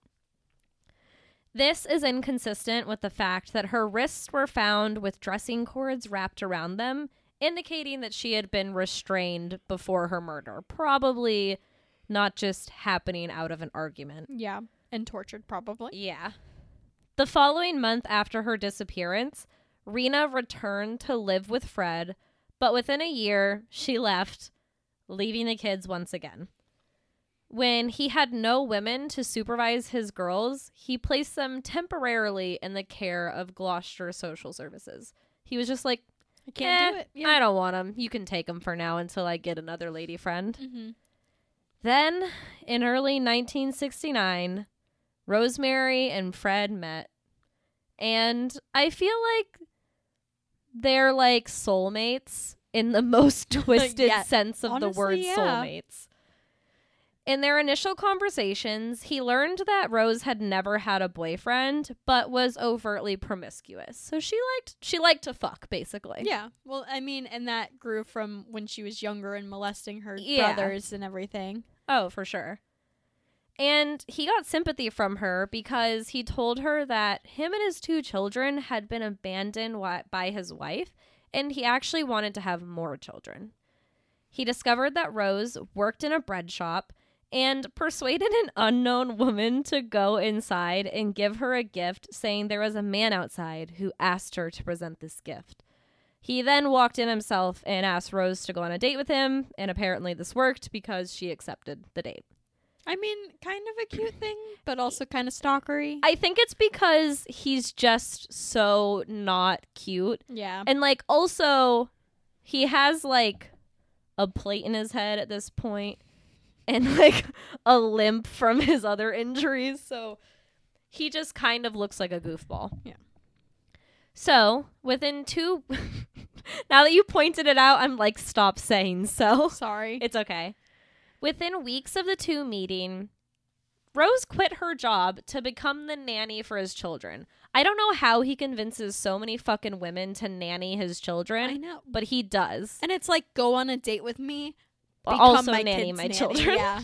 This is inconsistent with the fact that her wrists were found with dressing cords wrapped around them, indicating that she had been restrained before her murder, probably not just happening out of an argument. Yeah. And tortured, probably. Yeah. The following month after her disappearance, Rena returned to live with Fred, but within a year, she left, leaving the kids once again. When he had no women to supervise his girls, he placed them temporarily in the care of Gloucester Social Services. He was just like, I can't do it. Yeah. I don't want them. You can take them for now until I get another lady friend. Mm-hmm. Then, in early 1969, Rosemary and Fred met. And I feel like they're like soulmates in the most twisted Yeah. sense of Honestly, the word yeah. soulmates. In their initial conversations, he learned that Rose had never had a boyfriend, but was overtly promiscuous. So she liked to fuck, basically. Yeah. Well, I mean, and that grew from when she was younger and molesting her Yeah. brothers and everything. Oh, for sure. And he got sympathy from her because he told her that him and his two children had been abandoned by his wife, and he actually wanted to have more children. He discovered that Rose worked in a bread shop and persuaded an unknown woman to go inside and give her a gift, saying there was a man outside who asked her to present this gift. He then walked in himself and asked Rose to go on a date with him, and apparently this worked because she accepted the date. I mean, kind of a cute thing, but also kind of stalkery. I think it's because he's just so not cute. Yeah. And like also he has like a plate in his head at this point and like a limp from his other injuries, so he just kind of looks like a goofball. Yeah. So, within now that you pointed it out, I'm like, stop saying so. Sorry. It's okay. Within weeks of the two meeting, Rose quit her job to become the nanny for his children. I don't know how he convinces so many fucking women to nanny his children. I know. But he does. And it's like, go on a date with me. Also my nanny kid's my nanny. children. Yeah.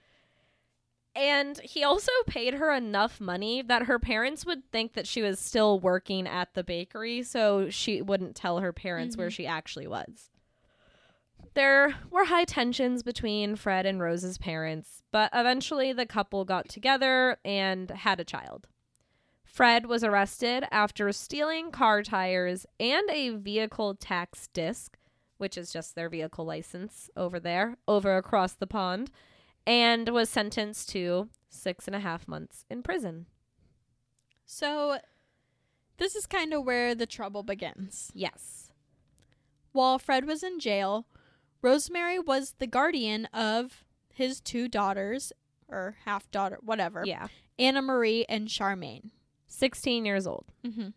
And he also paid her enough money that her parents would think that she was still working at the bakery, so she wouldn't tell her parents where she actually was. There were high tensions between Fred and Rose's parents, but eventually the couple got together and had a child. Fred was arrested after stealing car tires and a vehicle tax disc, which is just their vehicle license over across the pond, and was sentenced to 6.5 months in prison. So, this is kind of where the trouble begins. Yes. While Fred was in jail, Rosemary was the guardian of his two daughters, or half daughter, whatever. Yeah. Anna Marie and Charmaine. 16 years old. Mm-hmm.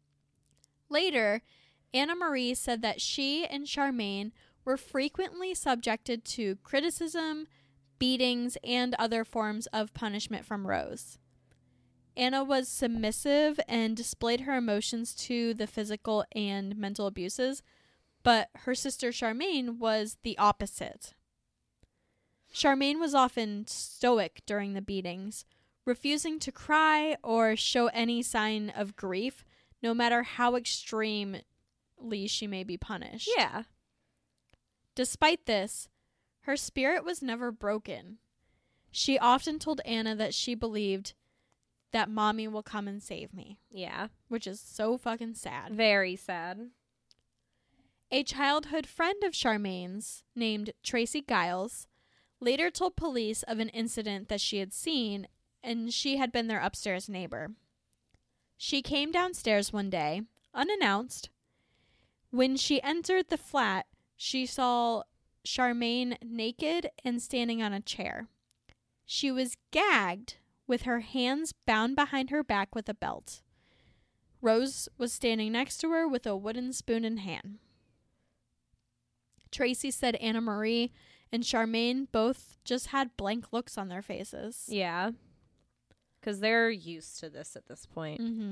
Later, Anna Marie said that she and Charmaine were frequently subjected to criticism, beatings, and other forms of punishment from Rose. Anna was submissive and displayed her emotions to the physical and mental abuses, but her sister Charmaine was the opposite. Charmaine was often stoic during the beatings, refusing to cry or show any sign of grief, no matter how extremely she may be punished. Yeah. Despite this, her spirit was never broken. She often told Anna that she believed that mommy will come and save me, Yeah. which is so fucking sad. Very sad. A childhood friend of Charmaine's, named Tracy Giles, later told police of an incident that she had seen, and she had been their upstairs neighbor. She came downstairs one day, unannounced. When she entered the flat, she saw Charmaine naked and standing on a chair. She was gagged with her hands bound behind her back with a belt. Rose was standing next to her with a wooden spoon in hand. Tracy said Anna Marie and Charmaine both just had blank looks on their faces. Yeah. Because they're used to this at this point. Mm-hmm.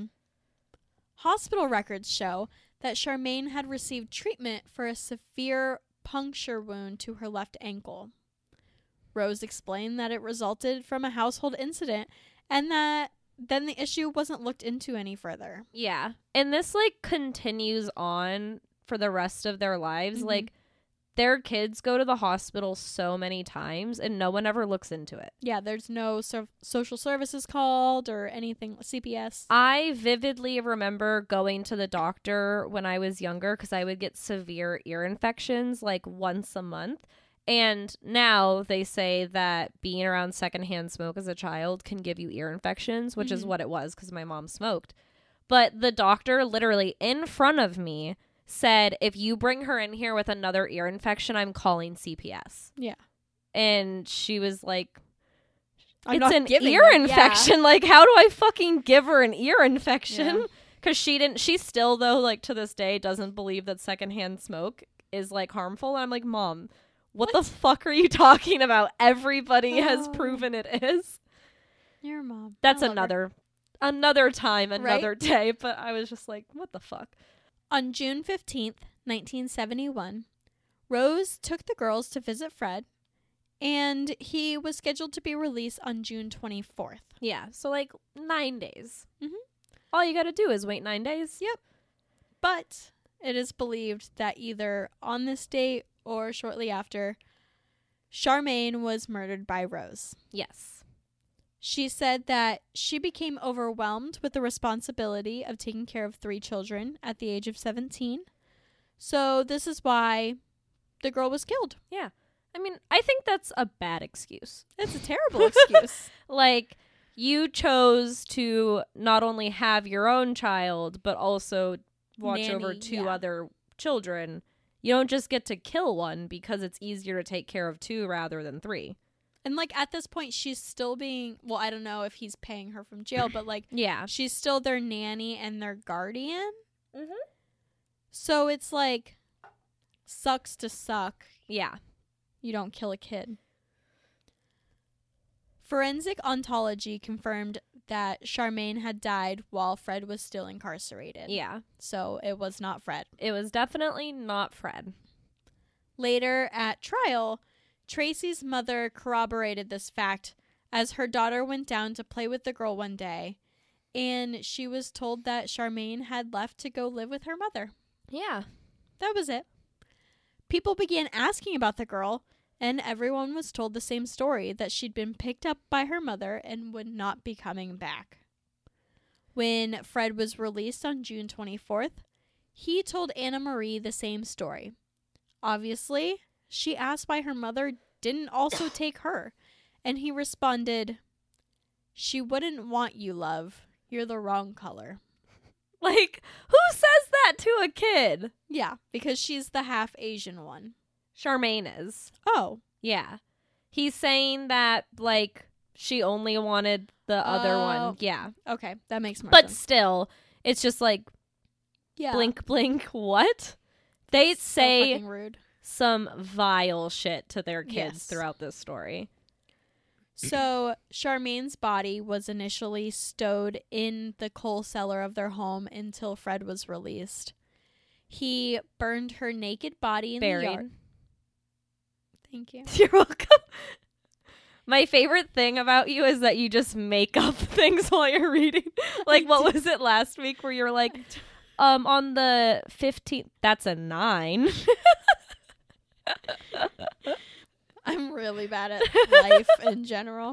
Hospital records show that Charmaine had received treatment for a severe puncture wound to her left ankle. Rose explained that it resulted from a household incident and that then the issue wasn't looked into any further. Yeah. And this, like, continues on for the rest of their lives. Mhm. Like, their kids go to the hospital so many times and no one ever looks into it. Yeah, there's no social services called or anything, CPS. I vividly remember going to the doctor when I was younger because I would get severe ear infections like once a month. And now they say that being around secondhand smoke as a child can give you ear infections, which is Mhm. what it was because my mom smoked. But the doctor literally in front of me said, if you bring her in here with another ear infection, I'm calling CPS. Yeah. And she was like, I'm it's not an giving ear them- infection. Like, how do I fucking give her an ear infection? Yeah. Because she still, though, like, to this day, doesn't believe that secondhand smoke is, like, harmful. And I'm like, Mom, what the fuck are you talking about? Everybody has Oh. proven it is. Your mom. That's I love her. another time, Right? another day. But I was just like, what the fuck? On June 15th, 1971, Rose took the girls to visit Fred, and he was scheduled to be released on June 24th. Yeah, so, like, 9 days. Mhm. All you gotta do is wait 9 days. Yep. But it is believed that either on this date or shortly after, Charmaine was murdered by Rose. Yes. She said that she became overwhelmed with the responsibility of taking care of 3 children at the age of 17. So this is why the girl was killed. Yeah. I mean, I think that's a bad excuse. It's a terrible excuse. Like, you chose to not only have your own child, but also watch over Nanny, 2 yeah. other children. You don't just get to kill one because it's easier to take care of 2 rather than 3. And, like, at this point, she's still being, well, I don't know if he's paying her from jail, but, like, Yeah. she's still their nanny and their guardian. Mhm. So it's, like, sucks to suck. Yeah. You don't kill a kid. Forensic ontology confirmed that Charmaine had died while Fred was still incarcerated. Yeah. So it was not Fred. It was definitely not Fred. Later at trial, Tracy's mother corroborated this fact as her daughter went down to play with the girl one day, and she was told that Charmaine had left to go live with her mother. Yeah. That was it. People began asking about the girl, and everyone was told the same story, that she'd been picked up by her mother and would not be coming back. When Fred was released on June 24th, he told Anna Marie the same story. Obviously, she asked why her mother didn't also take her, and he responded, "She wouldn't want you, love. You're the wrong color." Like, who says that to a kid? Yeah, because she's the half Asian one. Charmaine is. Oh. Yeah. He's saying that, like, she only wanted the other Oh. one. Yeah. Okay, that makes more But sense. still, it's just like, Yeah. blink, blink, what? They So say fucking rude. some vile shit to their kids Yes. throughout this story. So Charmaine's body was initially stowed in the coal cellar of their home until Fred was released. He burned her naked body in the Buried. yard. Thank you. You're welcome. My favorite thing about you is that you just make up things while you're reading. Like, what was it last week where you're like, on the 15th, that's a 9. I'm really bad at life in general.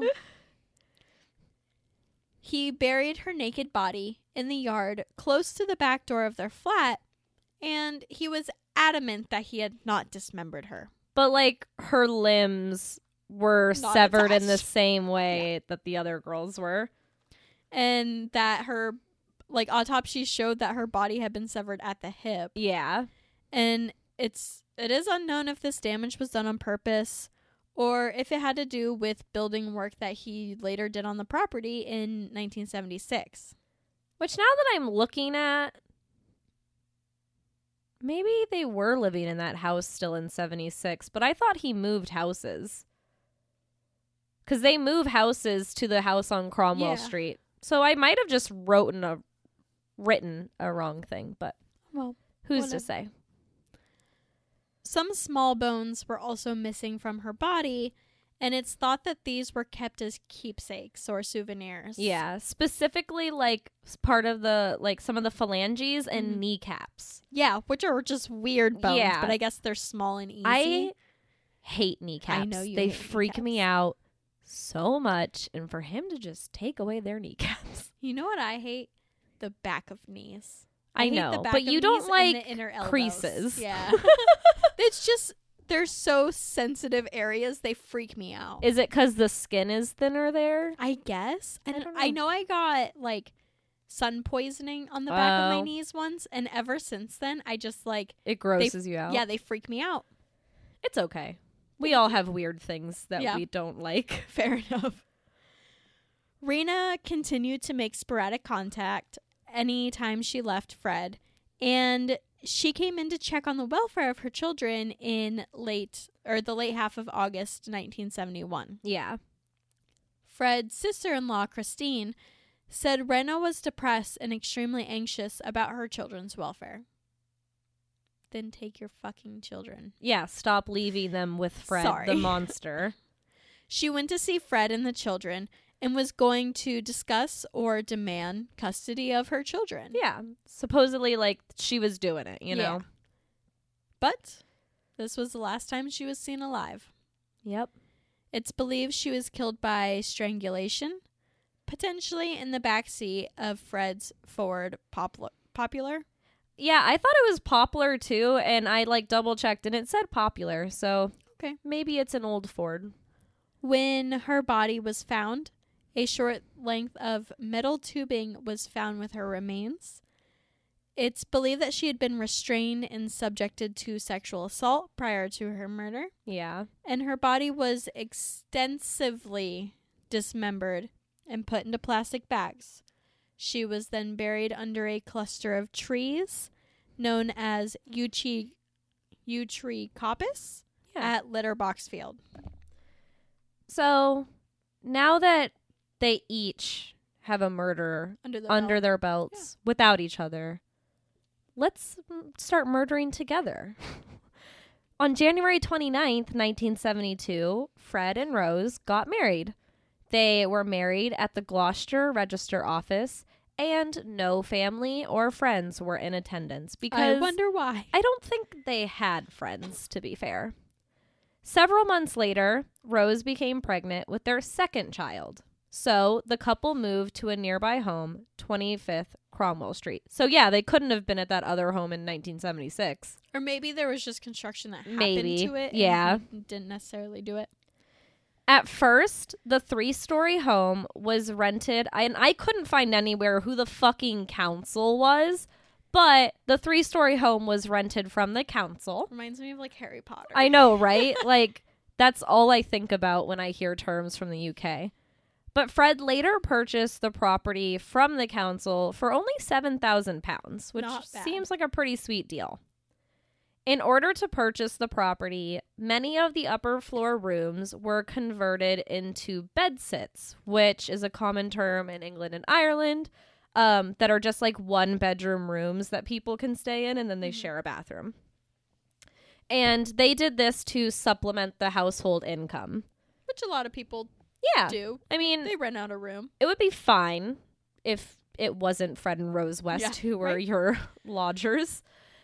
He buried her naked body in the yard close to the back door of their flat, and he was adamant that he had not dismembered her. But, like, her limbs were Not severed in the attached. same way that the other girls were. And that her, like, autopsy showed that her body had been severed at the hip. Yeah. And it is unknown if this damage was done on purpose or if it had to do with building work that he later did on the property in 1976. Which, now that I'm looking at, maybe they were living in that house still in 76, but I thought he moved houses. Because they move houses to the house on Cromwell Yeah. Street. So I might have just written a wrong thing, but Well, who's whatever. to say? some small bones were also missing from her body, and it's thought that these were kept as keepsakes or souvenirs. Yeah, specifically like part of the, like some of the phalanges and Mhm. kneecaps. Yeah, which are just weird bones, Yeah. but I guess they're small and easy. I hate kneecaps. I know you They hate freak me kneecaps. out so much, and for him to just take away their kneecaps. You know what I hate? The back of knees. I hate the know, back but of you don't knees and like the inner elbows. creases. Yeah. It's just, they're so sensitive areas, they freak me out. Is it because the skin is thinner there? I guess. And don't I know. know I got like sun poisoning on the back of my Oh. knees once, and ever since then I just like It grosses you out. yeah, they freak me out. It's okay. We all have weird things that Yeah. we don't like. Fair enough. Rena continued to make sporadic contact anytime she left Fred, and she came in to check on the welfare of her children in the late half of August 1971. Yeah. Fred's sister-in-law, Christine, said Rena was depressed and extremely anxious about her children's welfare. Then take your fucking children. Yeah, stop leaving them with Fred, Sorry. the monster. She went to see Fred and the children and was going to discuss or demand custody of her children. Yeah. Supposedly, like, she was doing it, you know? But this was the last time she was seen alive. Yep. It's believed she was killed by strangulation, potentially in the backseat of Fred's Ford Popular. Yeah, I thought it was Poplar, too, and I, like, double-checked, and it said Popular, so Okay. maybe it's an old Ford. When her body was found, a short length of metal tubing was found with her remains. It's believed that she had been restrained and subjected to sexual assault prior to her murder, Yeah. and her body was extensively dismembered and put into plastic bags. She was then buried under a cluster of trees known as Eutricopis Yeah. at Litterbox Field. So, now that they each have a murderer under their belts without each other, let's start murdering together. On January 29th, 1972, Fred and Rose got married. They were married at the Gloucester Register office, and no family or friends were in attendance because I wonder why. I don't think they had friends, to be fair. Several months later, Rose became pregnant with their second child. So the couple moved to a nearby home, 25th Cromwell Street. So yeah, they couldn't have been at that other home in 1976. Or maybe there was just construction that happened Maybe, to it. yeah. And he didn't necessarily do it. At first, the 3-story home was rented, and I couldn't find anywhere who the fucking council was, but the 3-story home was rented from the council. Reminds me of like Harry Potter. I know, right? Like, that's all I think about when I hear terms from the UK. But Fred later purchased the property from the council for only £7,000, which Not bad. seems like a pretty sweet deal. In order to purchase the property, many of the upper floor rooms were converted into bedsits, which is a common term in England and Ireland, that are just like 1-bedroom rooms that people can stay in, and then they share a bathroom. And they did this to supplement the household income. Which a lot of people Yeah. do. I mean, They rent out a room. it would be fine if it wasn't Fred and Rose West who were your lodgers.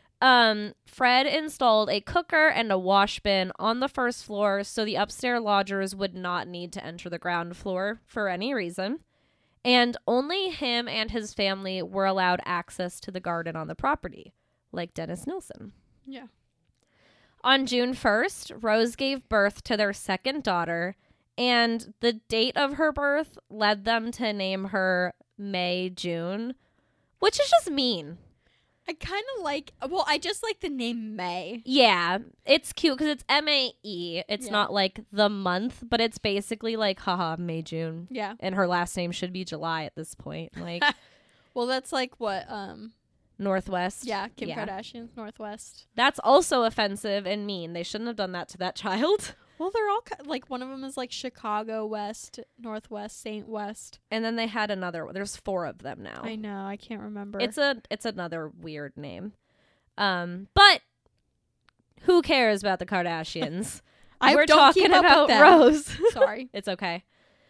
Fred installed a cooker and a wash bin on the first floor so the upstairs lodgers would not need to enter the ground floor for any reason. And only him and his family were allowed access to the garden on the property, like Dennis Nilsson. Yeah. On June 1st, Rose gave birth to their second daughter, and the date of her birth led them to name her May June, which is just mean. I kind of like, well, I just like the name May. Yeah, it's cute because it's Mae. It's Yeah. not like the month, but it's basically like, haha, May June. Yeah. And her last name should be July at this point. Like, Well, that's like what, Northwest. yeah, Kim Kardashian's Northwest. That's also offensive and mean. They shouldn't have done that to that child. Well, they're all, like, one of them is like Chicago West, Northwest, Saint West. And then they had another. There's 4 of them now. I know, I can't remember. It's another weird name. But who cares about the Kardashians? I We're don't talking keep up with about them. Rose. Sorry. It's okay.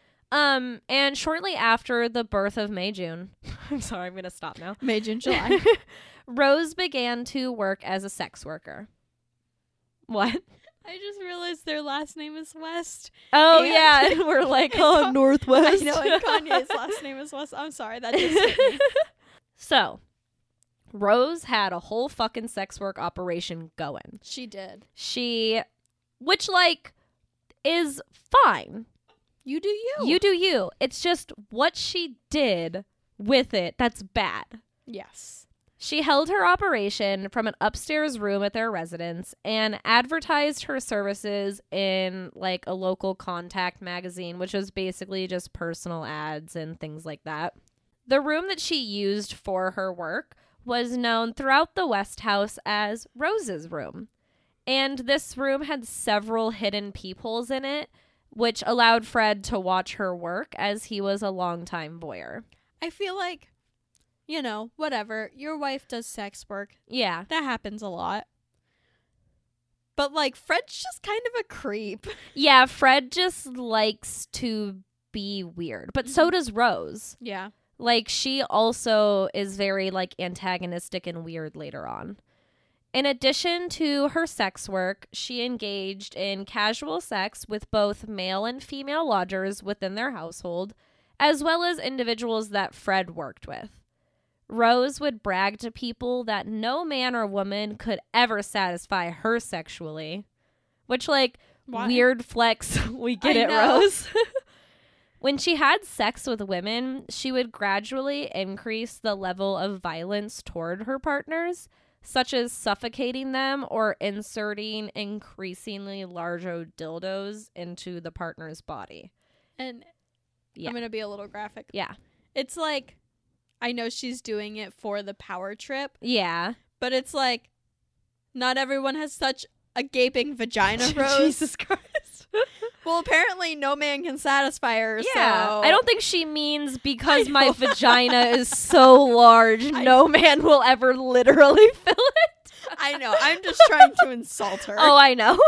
And shortly after the birth of May June, I'm sorry, I'm going to stop now. May, June, July. Rose began to work as a sex worker. What? I just realized their last name is West. Oh, And- yeah. And we're like, oh, Northwest. I know, and Kanye's last name is West. I'm sorry, that just hit me. So, Rose had a whole fucking sex work operation going. She did. Which, like, is fine. You do you. You do you. It's just what she did with it that's bad. Yes. She held her operation from an upstairs room at their residence and advertised her services in like a local contact magazine, which was basically just personal ads and things like that. The room that she used for her work was known throughout the West House as Rose's room. And this room had several hidden peepholes in it, which allowed Fred to watch her work as he was a longtime voyeur. I feel like, you know, whatever. Your wife does sex work. Yeah. That happens a lot. But, like, Fred's just kind of a creep. Yeah, Fred just likes to be weird. But so does Rose. Yeah. Like, she also is very, like, antagonistic and weird later on. In addition to her sex work, she engaged in casual sex with both male and female lodgers within their household, as well as individuals that Fred worked with. Rose would brag to people that no man or woman could ever satisfy her sexually. Which, like, Why? weird flex. We get I it, know. Rose. When she had sex with women, she would gradually increase the level of violence toward her partners, such as suffocating them or inserting increasingly larger dildos into the partner's body. And Yeah. I'm going to be a little graphic. Yeah. It's like, I know she's doing it for the power trip, Yeah. but it's like, not everyone has such a gaping vagina, Rose. Jesus Christ. Well, apparently no man can satisfy her, Yeah. so... I don't think she means because I my know. vagina is so large, no man will ever literally fill it. I know. I'm just trying to insult her. Oh, I know.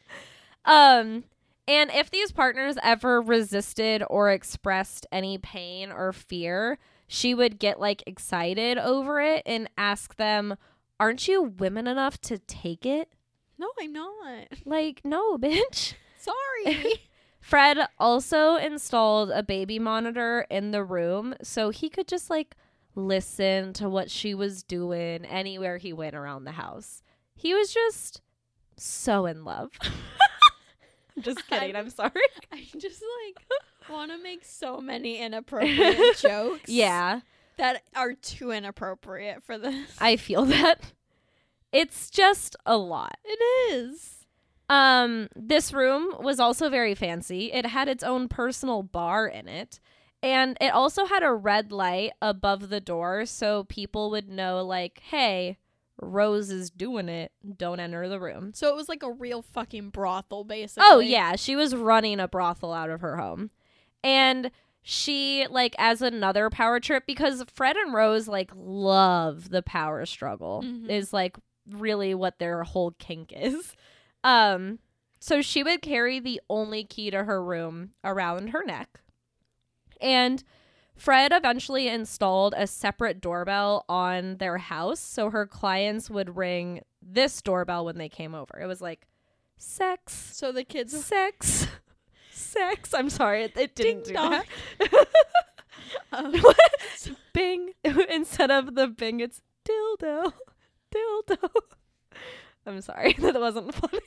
And if these partners ever resisted or expressed any pain or fear, she would get like excited over it and ask them, "Aren't you women enough to take it?" No, I'm not. Like, no, bitch. Sorry. Fred also installed a baby monitor in the room so he could just like listen to what she was doing anywhere he went around the house. He was just so in love. I'm just kidding. I'm sorry. I just like want to make so many inappropriate jokes. Yeah, That are too inappropriate for this. I feel that. It's just a lot. It is. This room was also very fancy. It had its own personal bar in it. And it also had a red light above the door so people would know, like, hey, Rose is doing it, don't enter the room. So it was like a real fucking brothel, basically. Oh, yeah. She was running a brothel out of her home. And she, like, as another power trip, because Fred and Rose, like, love the power struggle, is, like, really what their whole kink is. So she would carry the only key to her room around her neck. And Fred eventually installed a separate doorbell on their house, so her clients would ring this doorbell when they came over. It was like, sex, So the kids... sex, sex. I'm sorry, it didn't do Ding that. Bing. Instead of the bing, it's dildo, dildo. I'm sorry, that wasn't funny.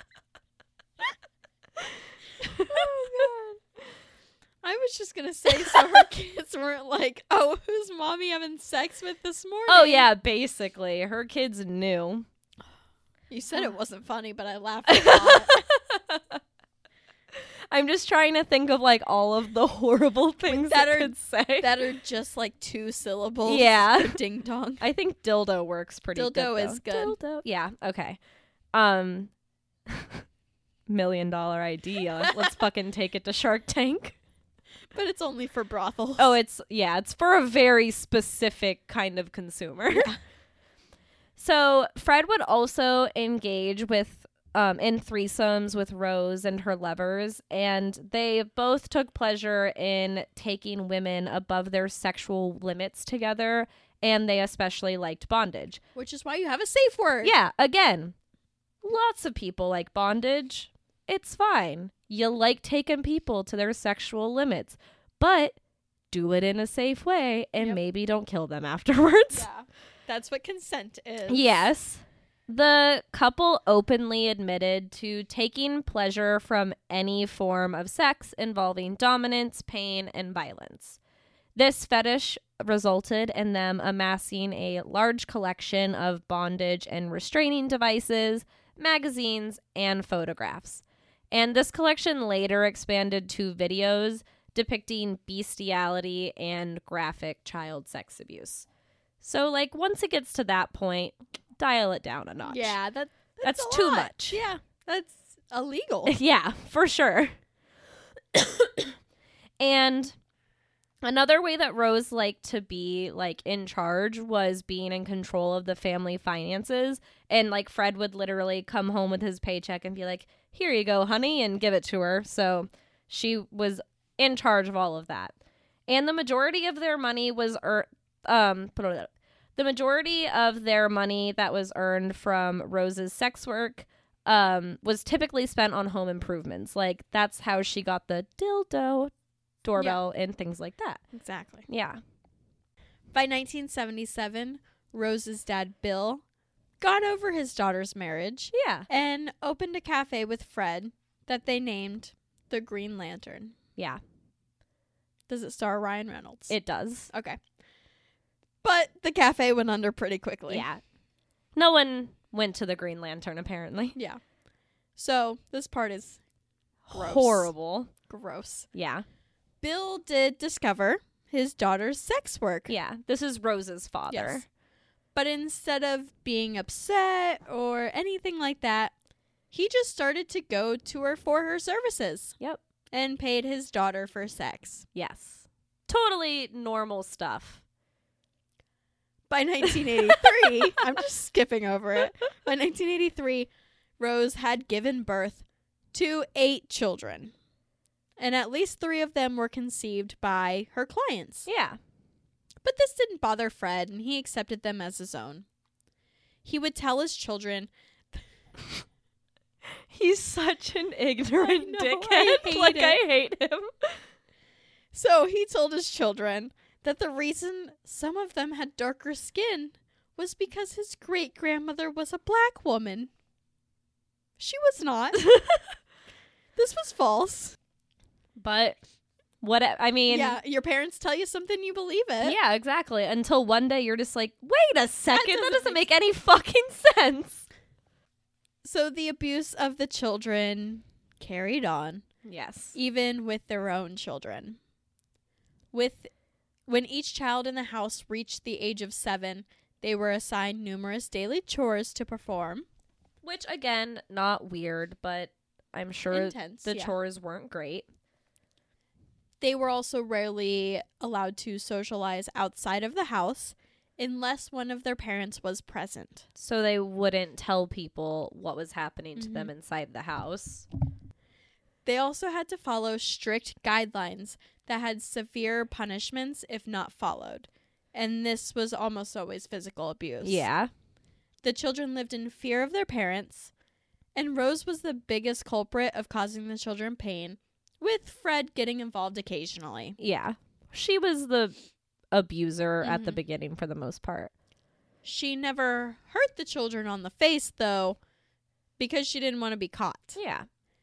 Oh, God. I was just going to say, so her kids weren't like, oh, who's mommy having sex with this morning? Oh, yeah, basically. Her kids knew. You said it wasn't funny, but I laughed a lot. I'm just trying to think of, like, all of the horrible things that I are- could say. That are just like 2 syllables. Yeah. Ding dong. I think dildo works pretty good. Dildo is good. Dildo. Yeah, okay. $1 million idea. Let's fucking take it to Shark Tank. But it's only for brothels. Oh, it's for a very specific kind of consumer. Yeah. So Fred would also engage with in threesomes with Rose and her lovers, and they both took pleasure in taking women above their sexual limits together, and they especially liked bondage. Which is why you have a safe word. Yeah, again, lots of people like bondage. It's fine. You like taking people to their sexual limits, but do it in a safe way and Yep. maybe don't kill them afterwards. Yeah. That's what consent is. Yes. The couple openly admitted to taking pleasure from any form of sex involving dominance, pain, and violence. This fetish resulted in them amassing a large collection of bondage and restraining devices, magazines, and photographs. And this collection later expanded to videos depicting bestiality and graphic child sex abuse. So, like, once it gets to that point, dial it down a notch. Yeah, That's a too lot. much. Yeah, that's illegal. Yeah, for sure. And another way that Rose liked to be, like, in charge was being in control of the family finances. And, like, Fred would literally come home with his paycheck and be like, here you go, honey, and give it to her. So she was in charge of all of that. And the majority of their money was the majority of their money that was earned from Rose's sex work was typically spent on home improvements. Like, that's how she got the dildo doorbell and things like that. Exactly. Yeah. By 1977, Rose's dad, Bill, got over his daughter's marriage Yeah. and opened a cafe with Fred that they named the Green Lantern. Yeah. Does it star Ryan Reynolds? It does. Okay. But the cafe went under pretty quickly. Yeah. No one went to the Green Lantern, apparently. Yeah. So this part is gross. Horrible. Gross. Yeah. Bill did discover his daughter's sex work. Yeah. This is Rose's father. Yes. But instead of being upset or anything like that, he just started to go to her for her services. Yep. And paid his daughter for sex. Yes. Totally normal stuff. By 1983, I'm just skipping over it. By 1983, Rose had given birth to 8 children. And at least 3 of them were conceived by her clients. Yeah. But this didn't bother Fred, and he accepted them as his own. He would tell his children... He's such an ignorant I know, dickhead. I hate it. I hate him. So he told his children that the reason some of them had darker skin was because his great-grandmother was a black woman. She was not. This was false. But what I mean, Yeah, your parents tell you something, you believe it. yeah, exactly. Until one day you're just like, wait a second, that doesn't doesn't make make any fucking sense. So the abuse of the children carried on, Yes. even with their own children. When each child in the house reached the age of 7, They were assigned numerous daily chores to perform. Which, again, not weird, but I'm sure Intense, the yeah. chores weren't great. They were also rarely allowed to socialize outside of the house unless one of their parents was present. So they wouldn't tell people what was happening to Mhm. them inside the house. They also had to follow strict guidelines that had severe punishments if not followed. And this was almost always physical abuse. Yeah. The children lived in fear of their parents, and Rose was the biggest culprit of causing the children pain, with Fred getting involved occasionally. Yeah. She was the abuser at the Mhm. beginning for the most part. She never hurt the children on the face, though, because she didn't want to be caught. Yeah.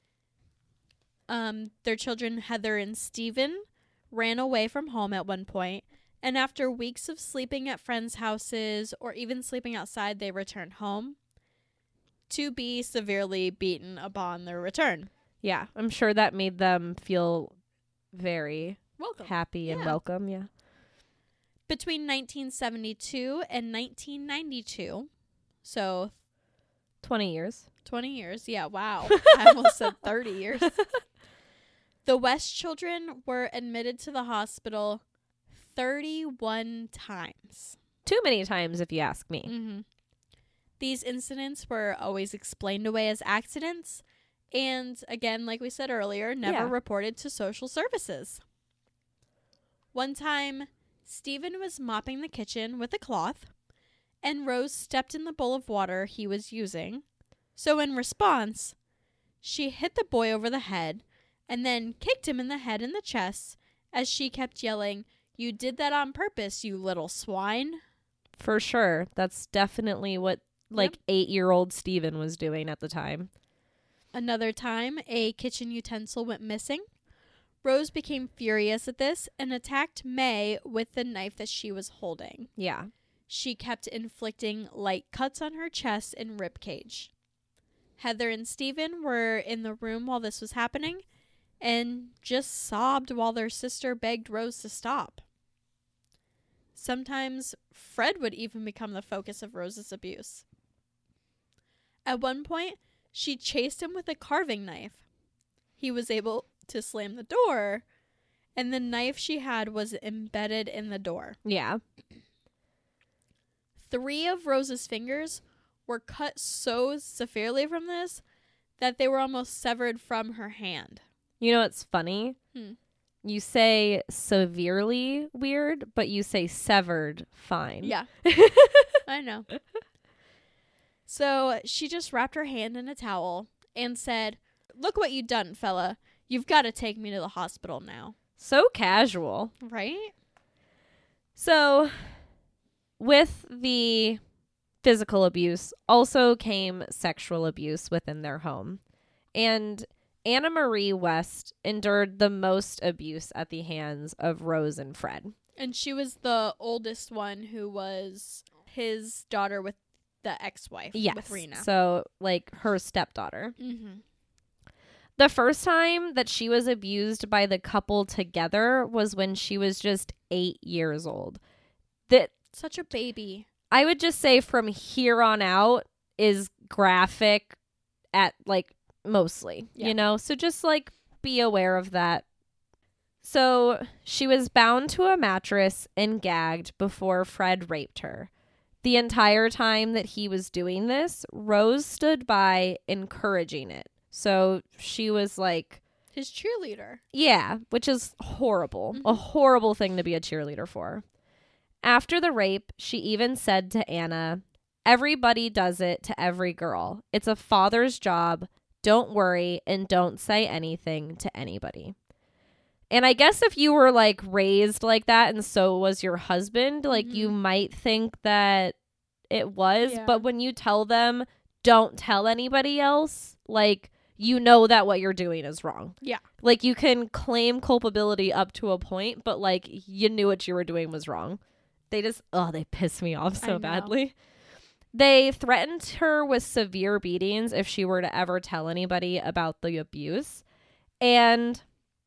Their children, Heather and Stephen, ran away from home at one point, and after weeks of sleeping at friends' houses or even sleeping outside, they returned home to be severely beaten upon their return. Yeah. I'm sure that made them feel very Welcome. happy and Yeah. welcome. Yeah. Between 1972 and 1992, so 20 years. 20 years. Yeah, wow. I almost said 30 years. The West children were admitted to the hospital 31 times. Too many times, if you ask me. Mm-hmm. These incidents were always explained away as accidents, and again, like we said earlier, never Yeah. reported to social services. One time, Stephen was mopping the kitchen with a cloth, and Rose stepped in the bowl of water he was using. So in response, she hit the boy over the head and then kicked him in the head and the chest as she kept yelling, "You did that on purpose, you little swine." For sure. That's definitely what, like, 8-year-old Steven was doing at the time. Another time, a kitchen utensil went missing. Rose became furious at this and attacked May with the knife that she was holding. Yeah. She kept inflicting light cuts on her chest and rib cage. Heather and Stephen were in the room while this was happening and just sobbed while their sister begged Rose to stop. Sometimes Fred would even become the focus of Rose's abuse. At one point, she chased him with a carving knife. He was able to slam the door, and the knife she had was embedded in the door. Yeah. 3 of Rose's fingers were cut so severely from this that they were almost severed from her hand. You know what's funny? Hmm. You say severely weird, but you say severed fine. Yeah, I know. So she just wrapped her hand in a towel and said, "Look what you done, fella. You've got to take me to the hospital now." So casual. Right? So, with the physical abuse also came sexual abuse within their home. And Anna Marie West endured the most abuse at the hands of Rose and Fred. And she was the oldest one who was his daughter with the ex-wife, Yes. with Rena. So, like, her stepdaughter. Mm-hmm. The first time that she was abused by the couple together was when she was just 8 years old. That Such a baby. I would just say from here on out is graphic at, like, mostly, Yeah. you know? So just, like, be aware of that. So she was bound to a mattress and gagged before Fred raped her. The entire time that he was doing this, Rose stood by encouraging it. So she was like, His cheerleader. yeah, which is horrible. Mhm. A horrible thing to be a cheerleader for. After the rape, she even said to Anna, "Everybody does it to every girl. It's a father's job. Don't worry and don't say anything to anybody." And I guess if you were, like, raised like that and so was your husband, like, you might think that it was. Yeah. But when you tell them, don't tell anybody else, like, you know that what you're doing is wrong. Yeah. Like, you can claim culpability up to a point, but, like, you knew what you were doing was wrong. They piss me off I so know. badly. They threatened her with severe beatings if she were to ever tell anybody about the abuse. And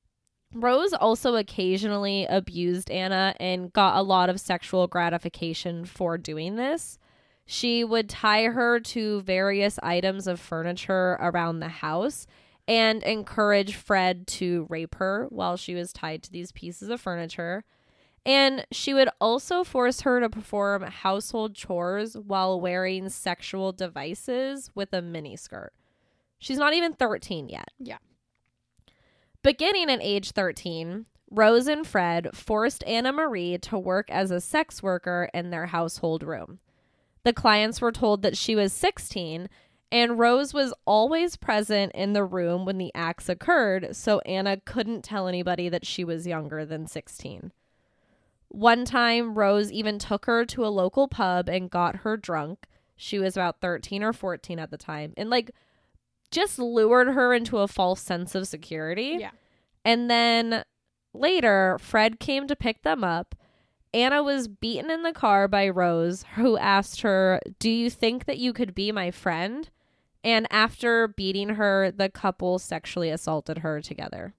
Rose also occasionally abused Anna and got a lot of sexual gratification for doing this. She would tie her to various items of furniture around the house and encourage Fred to rape her while she was tied to these pieces of furniture. And she would also force her to perform household chores while wearing sexual devices with a miniskirt. She's not even 13 yet. Yeah. Beginning at age 13, Rose and Fred forced Anna Marie to work as a sex worker in their household room. The clients were told that she was 16, and Rose was always present in the room when the acts occurred, so Anna couldn't tell anybody that she was younger than 16. One time, Rose even took her to a local pub and got her drunk. She was about 13 or 14 at the time, and just lured her into a false sense of security. Yeah. And then later, Fred came to pick them up. Anna was beaten in the car by Rose, who asked her, "Do you think that you could be my friend?" And after beating her, the couple sexually assaulted her together.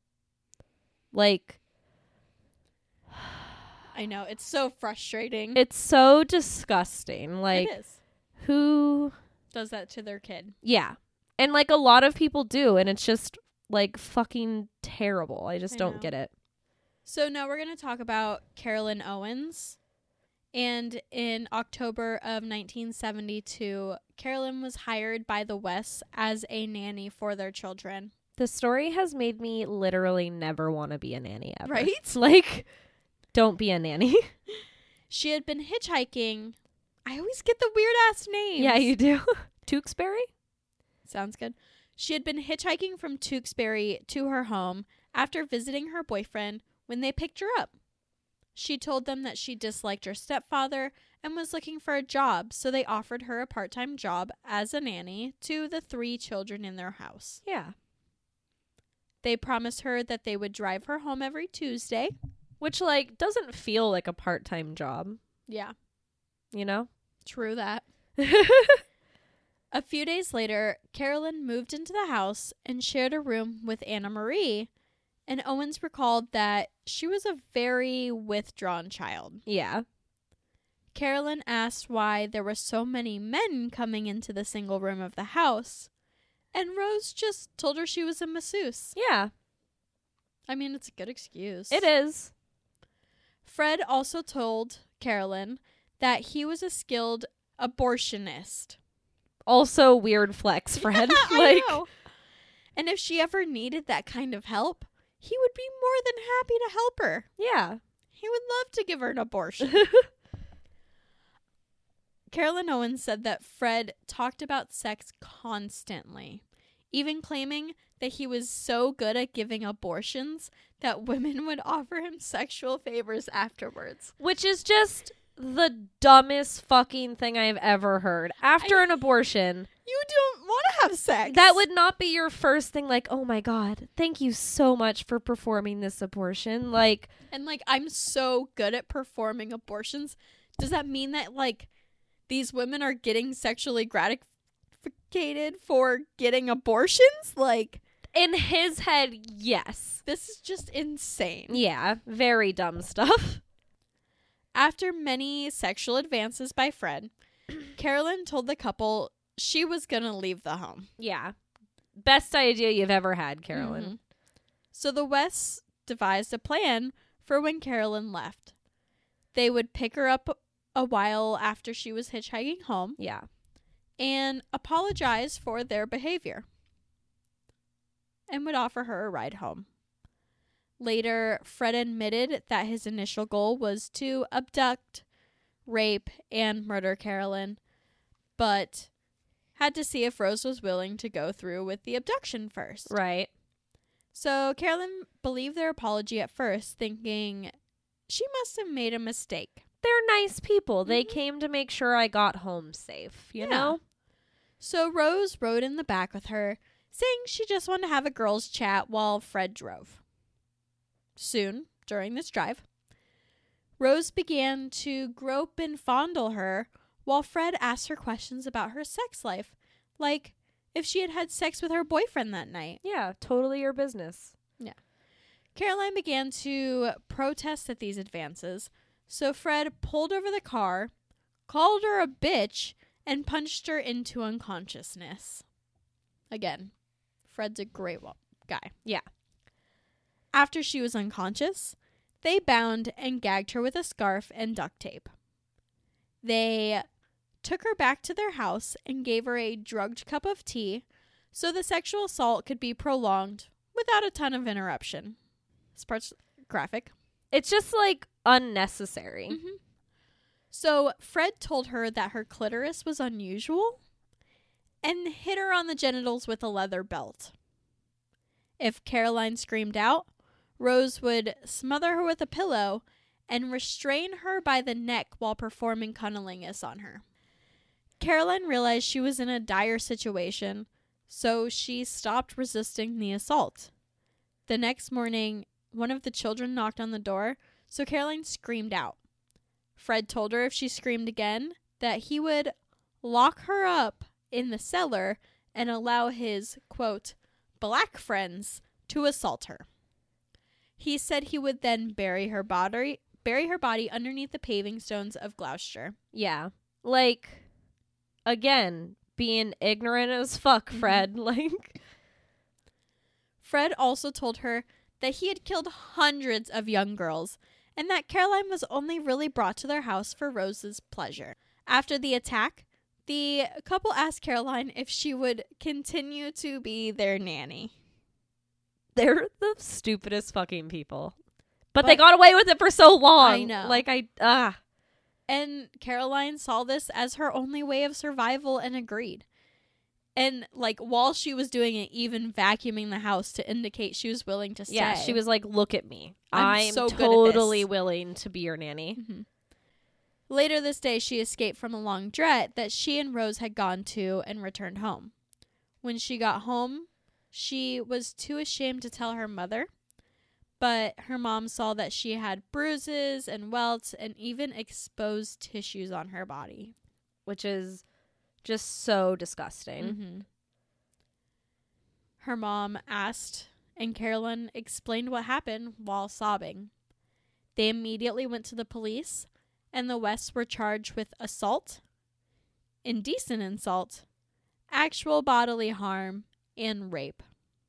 I know. It's so frustrating. It's so disgusting. It is. Who Does that to their kid. Yeah. And a lot of people do, and it's just fucking terrible. I just I don't know. get it. So now we're going to talk about Carolyn Owens. And in October of 1972, Carolyn was hired by the Wests as a nanny for their children. The story has made me literally never want to be a nanny ever. Right? Don't be a nanny. She had been hitchhiking. I always get the weird ass names. Yeah, you do. Tewksbury? Sounds good. She had been hitchhiking from Tewksbury to her home after visiting her boyfriend when they picked her up. She told them that she disliked her stepfather and was looking for a job, so they offered her a part-time job as a nanny to the 3 children in their house. Yeah. They promised her that they would drive her home every Tuesday. Which, doesn't feel like a part-time job, Yeah, you know? true that. A few days later, Carolyn moved into the house and shared a room with Anna Marie, and Owens recalled that she was a very withdrawn child. Yeah. Carolyn asked why there were so many men coming into the single room of the house, and Rose just told her she was a masseuse. Yeah. I mean, it's a good excuse. It is. Fred also told Carolyn that he was a skilled abortionist. Also weird flex, Fred. I know. And if she ever needed that kind of help, he would be more than happy to help her. Yeah. He would love to give her an abortion. Carolyn Owens said that Fred talked about sex constantly, even claiming that he was so good at giving abortions that women would offer him sexual favors afterwards. Which is just the dumbest fucking thing I've ever heard. After an abortion, You don't want to have sex. that would not be your first thing, oh my God, thank you so much for performing this abortion. And I'm so good at performing abortions. Does that mean that these women are getting sexually gratificated for getting abortions? in his head, yes. This is just insane. Yeah, very dumb stuff. After many sexual advances by Fred, Carolyn told the couple she was going to leave the home. Yeah. Best idea you've ever had, Carolyn. Mhm. So the Wests devised a plan for when Carolyn left. They would pick her up a while after she was hitchhiking home Yeah. and apologize for their behavior and would offer her a ride home. Later, Fred admitted that his initial goal was to abduct, rape, and murder Carolyn, but had to see if Rose was willing to go through with the abduction first. Right. So Carolyn believed their apology at first, thinking she must have made a mistake. They're nice people. They Mhm. came to make sure I got home safe, you Yeah. know? So Rose rode in the back with her, saying she just wanted to have a girls' chat while Fred drove. Soon, during this drive, Rose began to grope and fondle her while Fred asked her questions about her sex life, like if she had had sex with her boyfriend that night. Yeah, totally your business. Caroline began to protest at these advances, so Fred pulled over the car, called her a bitch, and punched her into unconsciousness. Again, Fred's a great guy. Yeah. After she was unconscious, they bound and gagged her with a scarf and duct tape. They took her back to their house and gave her a drugged cup of tea so the sexual assault could be prolonged without a ton of interruption. This part's graphic. It's just like unnecessary. Mm-hmm. So Fred told her that her clitoris was unusual and hit her on the genitals with a leather belt. If Caroline screamed out, Rose would smother her with a pillow and restrain her by the neck while performing cunnilingus on her. Caroline realized she was in a dire situation, so she stopped resisting the assault. The next morning, one of the children knocked on the door, so Caroline screamed out. Fred told her if she screamed again, that he would lock her up in the cellar and allow his, quote, black friends to assault her. He said he would then bury her body underneath the paving stones of Gloucester. Yeah. Like, again, being ignorant as fuck, Fred. Like, Fred also told her that he had killed hundreds of young girls and that Caroline was only really brought to their house for Rose's pleasure. After the attack, the couple asked Caroline if she would continue to be their nanny. they're the stupidest fucking people. But they got away with it for so long. I know. Like, And Caroline saw this as her only way of survival and agreed. And, like, while she was doing it, even vacuuming the house to indicate she was willing to stay. Yeah, she was like, look at me. I'm so good at totally this. willing to be your nanny. Mm-hmm. Later this day, she escaped from a laundrette that she and Rose had gone to and returned home. When she got home, she was too ashamed to tell her mother, but her mom saw that she had bruises and welts and even exposed tissues on her body. Which is just so disgusting. Mm-hmm. Her mom asked, and Caroline explained what happened while sobbing. They immediately went to the police, and the Wests were charged with assault, indecent assault, actual bodily harm, and rape.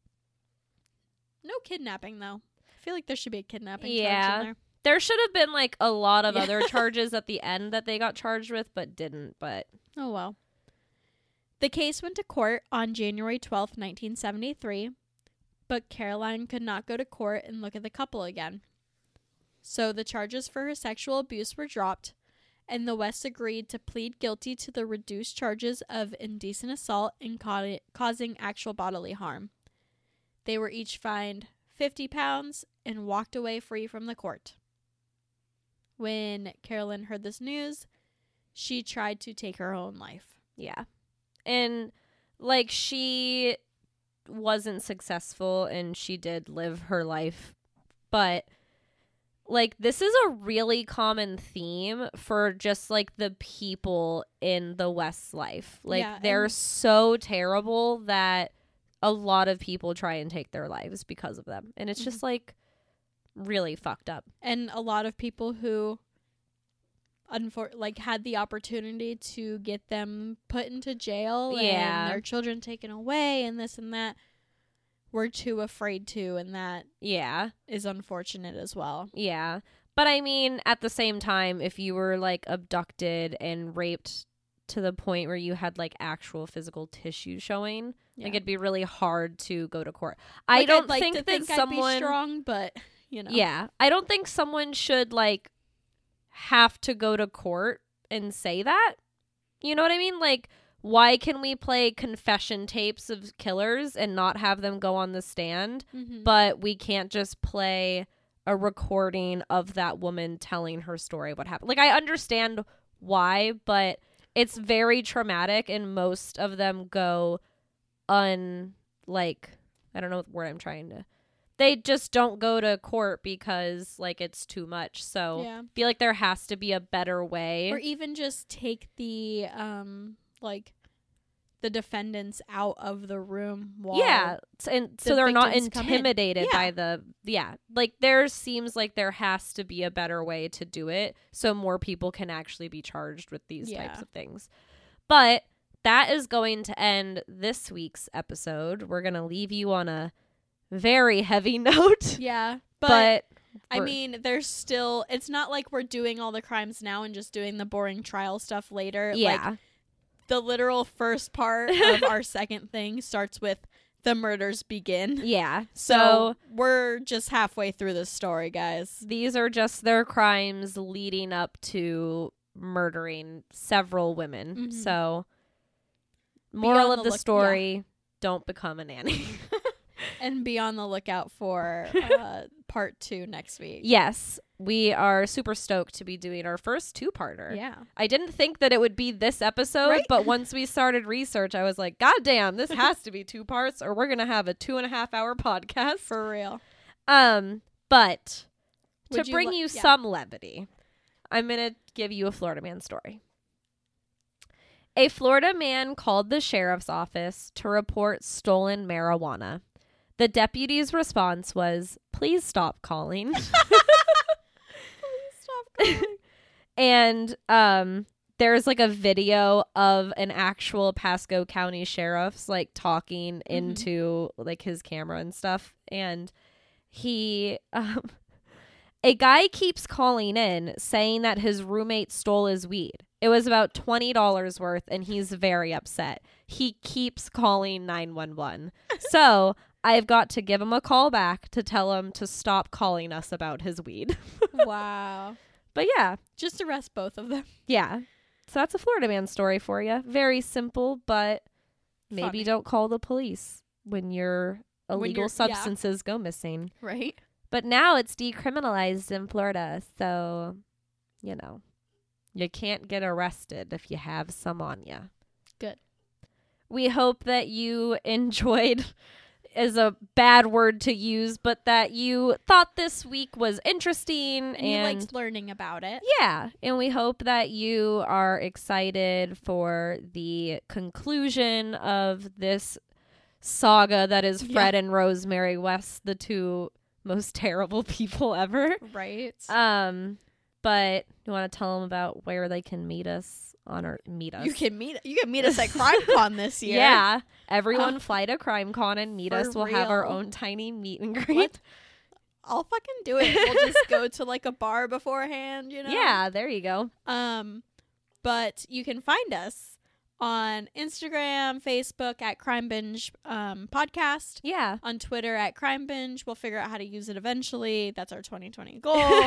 No kidnapping, though. I feel like there should be a kidnapping charge in there. There should have been like a lot of other charges at the end that they got charged with, but didn't. But oh well. The case went to court on January 12th, 1973, but Caroline could not go to court and look at the couple again. So the charges for her sexual abuse were dropped, and the Wests agreed to plead guilty to the reduced charges of indecent assault and causing actual bodily harm. They were each fined £50 and walked away free from the court. When Caroline heard this news, she tried to take her own life. yeah. And like she wasn't successful and she did live her life. But like this is a really common theme for just like the people in the West's life. Like they're so terrible that a lot of people try and take their lives because of them. And it's just like really fucked up. And a lot of people who had the opportunity to get them put into jail and their children taken away and this and that were too afraid to, and that is unfortunate as well. Yeah. But I mean, at the same time, if you were like abducted and raped to the point where you had like actual physical tissue showing, like it'd be really hard to go to court. I don't think that someone I'd be strong, but you know. Yeah. I don't think someone should like have to go to court and say that. You know what I mean? Like, why can we play confession tapes of killers and not have them go on the stand, but we can't just play a recording of that woman telling her story of what happened? Like, I understand why, but it's very traumatic, and most of them go I don't know what word I'm trying to. They just don't go to court because like it's too much. So I feel like there has to be a better way. Or even just take the the defendants out of the room while Yeah, and so the they're not victims come in. intimidated Yeah. by the like there seems like there has to be a better way to do it so more people can actually be charged with these types Yeah. of things. But that is going to end this week's episode. We're going to leave you on a very heavy note. Yeah, But I we're- mean, there's still, it's not like we're doing all the crimes now and just doing the boring trial stuff later. yeah. Like, the literal first part of our second thing starts with the murders begin. Yeah. So we're just halfway through this story, guys. These are just their crimes leading up to murdering several women. Mhm. So, on moral of the the look- story, don't become a nanny. And be on the lookout for part 2 next week. Yes, we are super stoked to be doing our first 2-parter. Yeah. I didn't think that it would be this episode, Right? but once we started research, I was like, God damn, this has to be 2 parts or we're going to have a 2.5-hour podcast. For real. But to Would you bring li- you yeah. some levity, I'm going to give you a Florida man story. A Florida man called the sheriff's office to report stolen marijuana. The deputy's response was, "Please stop calling." Stop. And there's like a video of an actual Pasco County sheriff's like talking into like his camera and stuff, and he a guy keeps calling in saying that his roommate stole his weed. It was about $20 worth, and he's very upset. He keeps calling 911. So I've got to give him a call back to tell him to stop calling us about his weed. Wow. But yeah, Just arrest both of them. yeah. So that's a Florida man story for you. Very simple, but maybe Funny. don't call the police when your illegal you're- yeah. substances go missing. Right? But now it's decriminalized in Florida, so, you know, you can't get arrested if you have some on you. Good. We hope that you enjoyed, is a bad word to use, but that you thought this week was interesting And you liked learning about it. yeah, and we hope that you are excited for the conclusion of this saga that is Fred and Rosemary West, the 2 most terrible people ever. Right? But you want to tell them about where they can meet us on our meet us? You can meet us at CrimeCon this year. Yeah, everyone fly to CrimeCon and meet For us. We'll have our real. own tiny meet and greet. What? I'll fucking do it. We'll just go to like a bar beforehand, you know? Yeah, there you go. But you can find us on Instagram, Facebook at Crime Binge Podcast, Yeah. on Twitter at Crime Binge. We'll figure out how to use it eventually. That's our 2020 goal.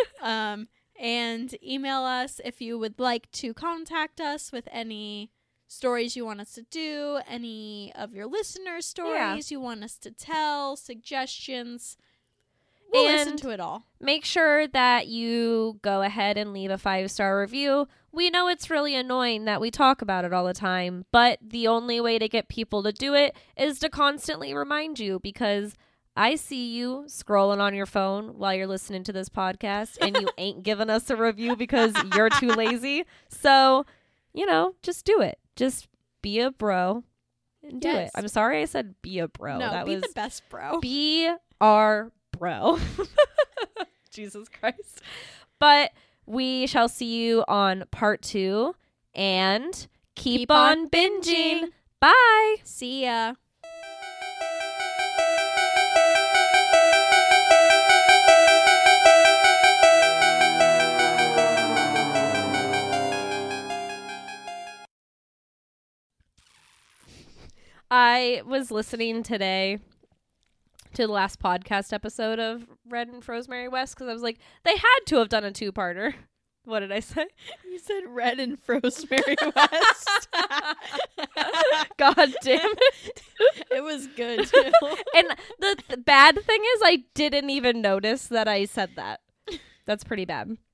And email us if you would like to contact us with any stories you want us to do, any of your listener stories you want us to tell, suggestions. We'll listen And to it all. Make sure that you go ahead and leave a 5-star review. We know it's really annoying that we talk about it all the time, but the only way to get people to do it is to constantly remind you, because I see you scrolling on your phone while you're listening to this podcast and you ain't giving us a review because you're too lazy. So, you know, just do it. Just be a bro and do it. Yes. I'm sorry I said be a bro. No, that be was the best bro. be our bro. Jesus Christ. But we shall see you on part 2, and keep on binging. Bye. See ya. I was listening today to the last podcast episode of Red and Rosemary West because I was like, they had to have done a 2-parter. What did I say? You said Red and Rosemary West. God damn it. It was good too. And the bad thing is I didn't even notice that I said that. That's pretty bad.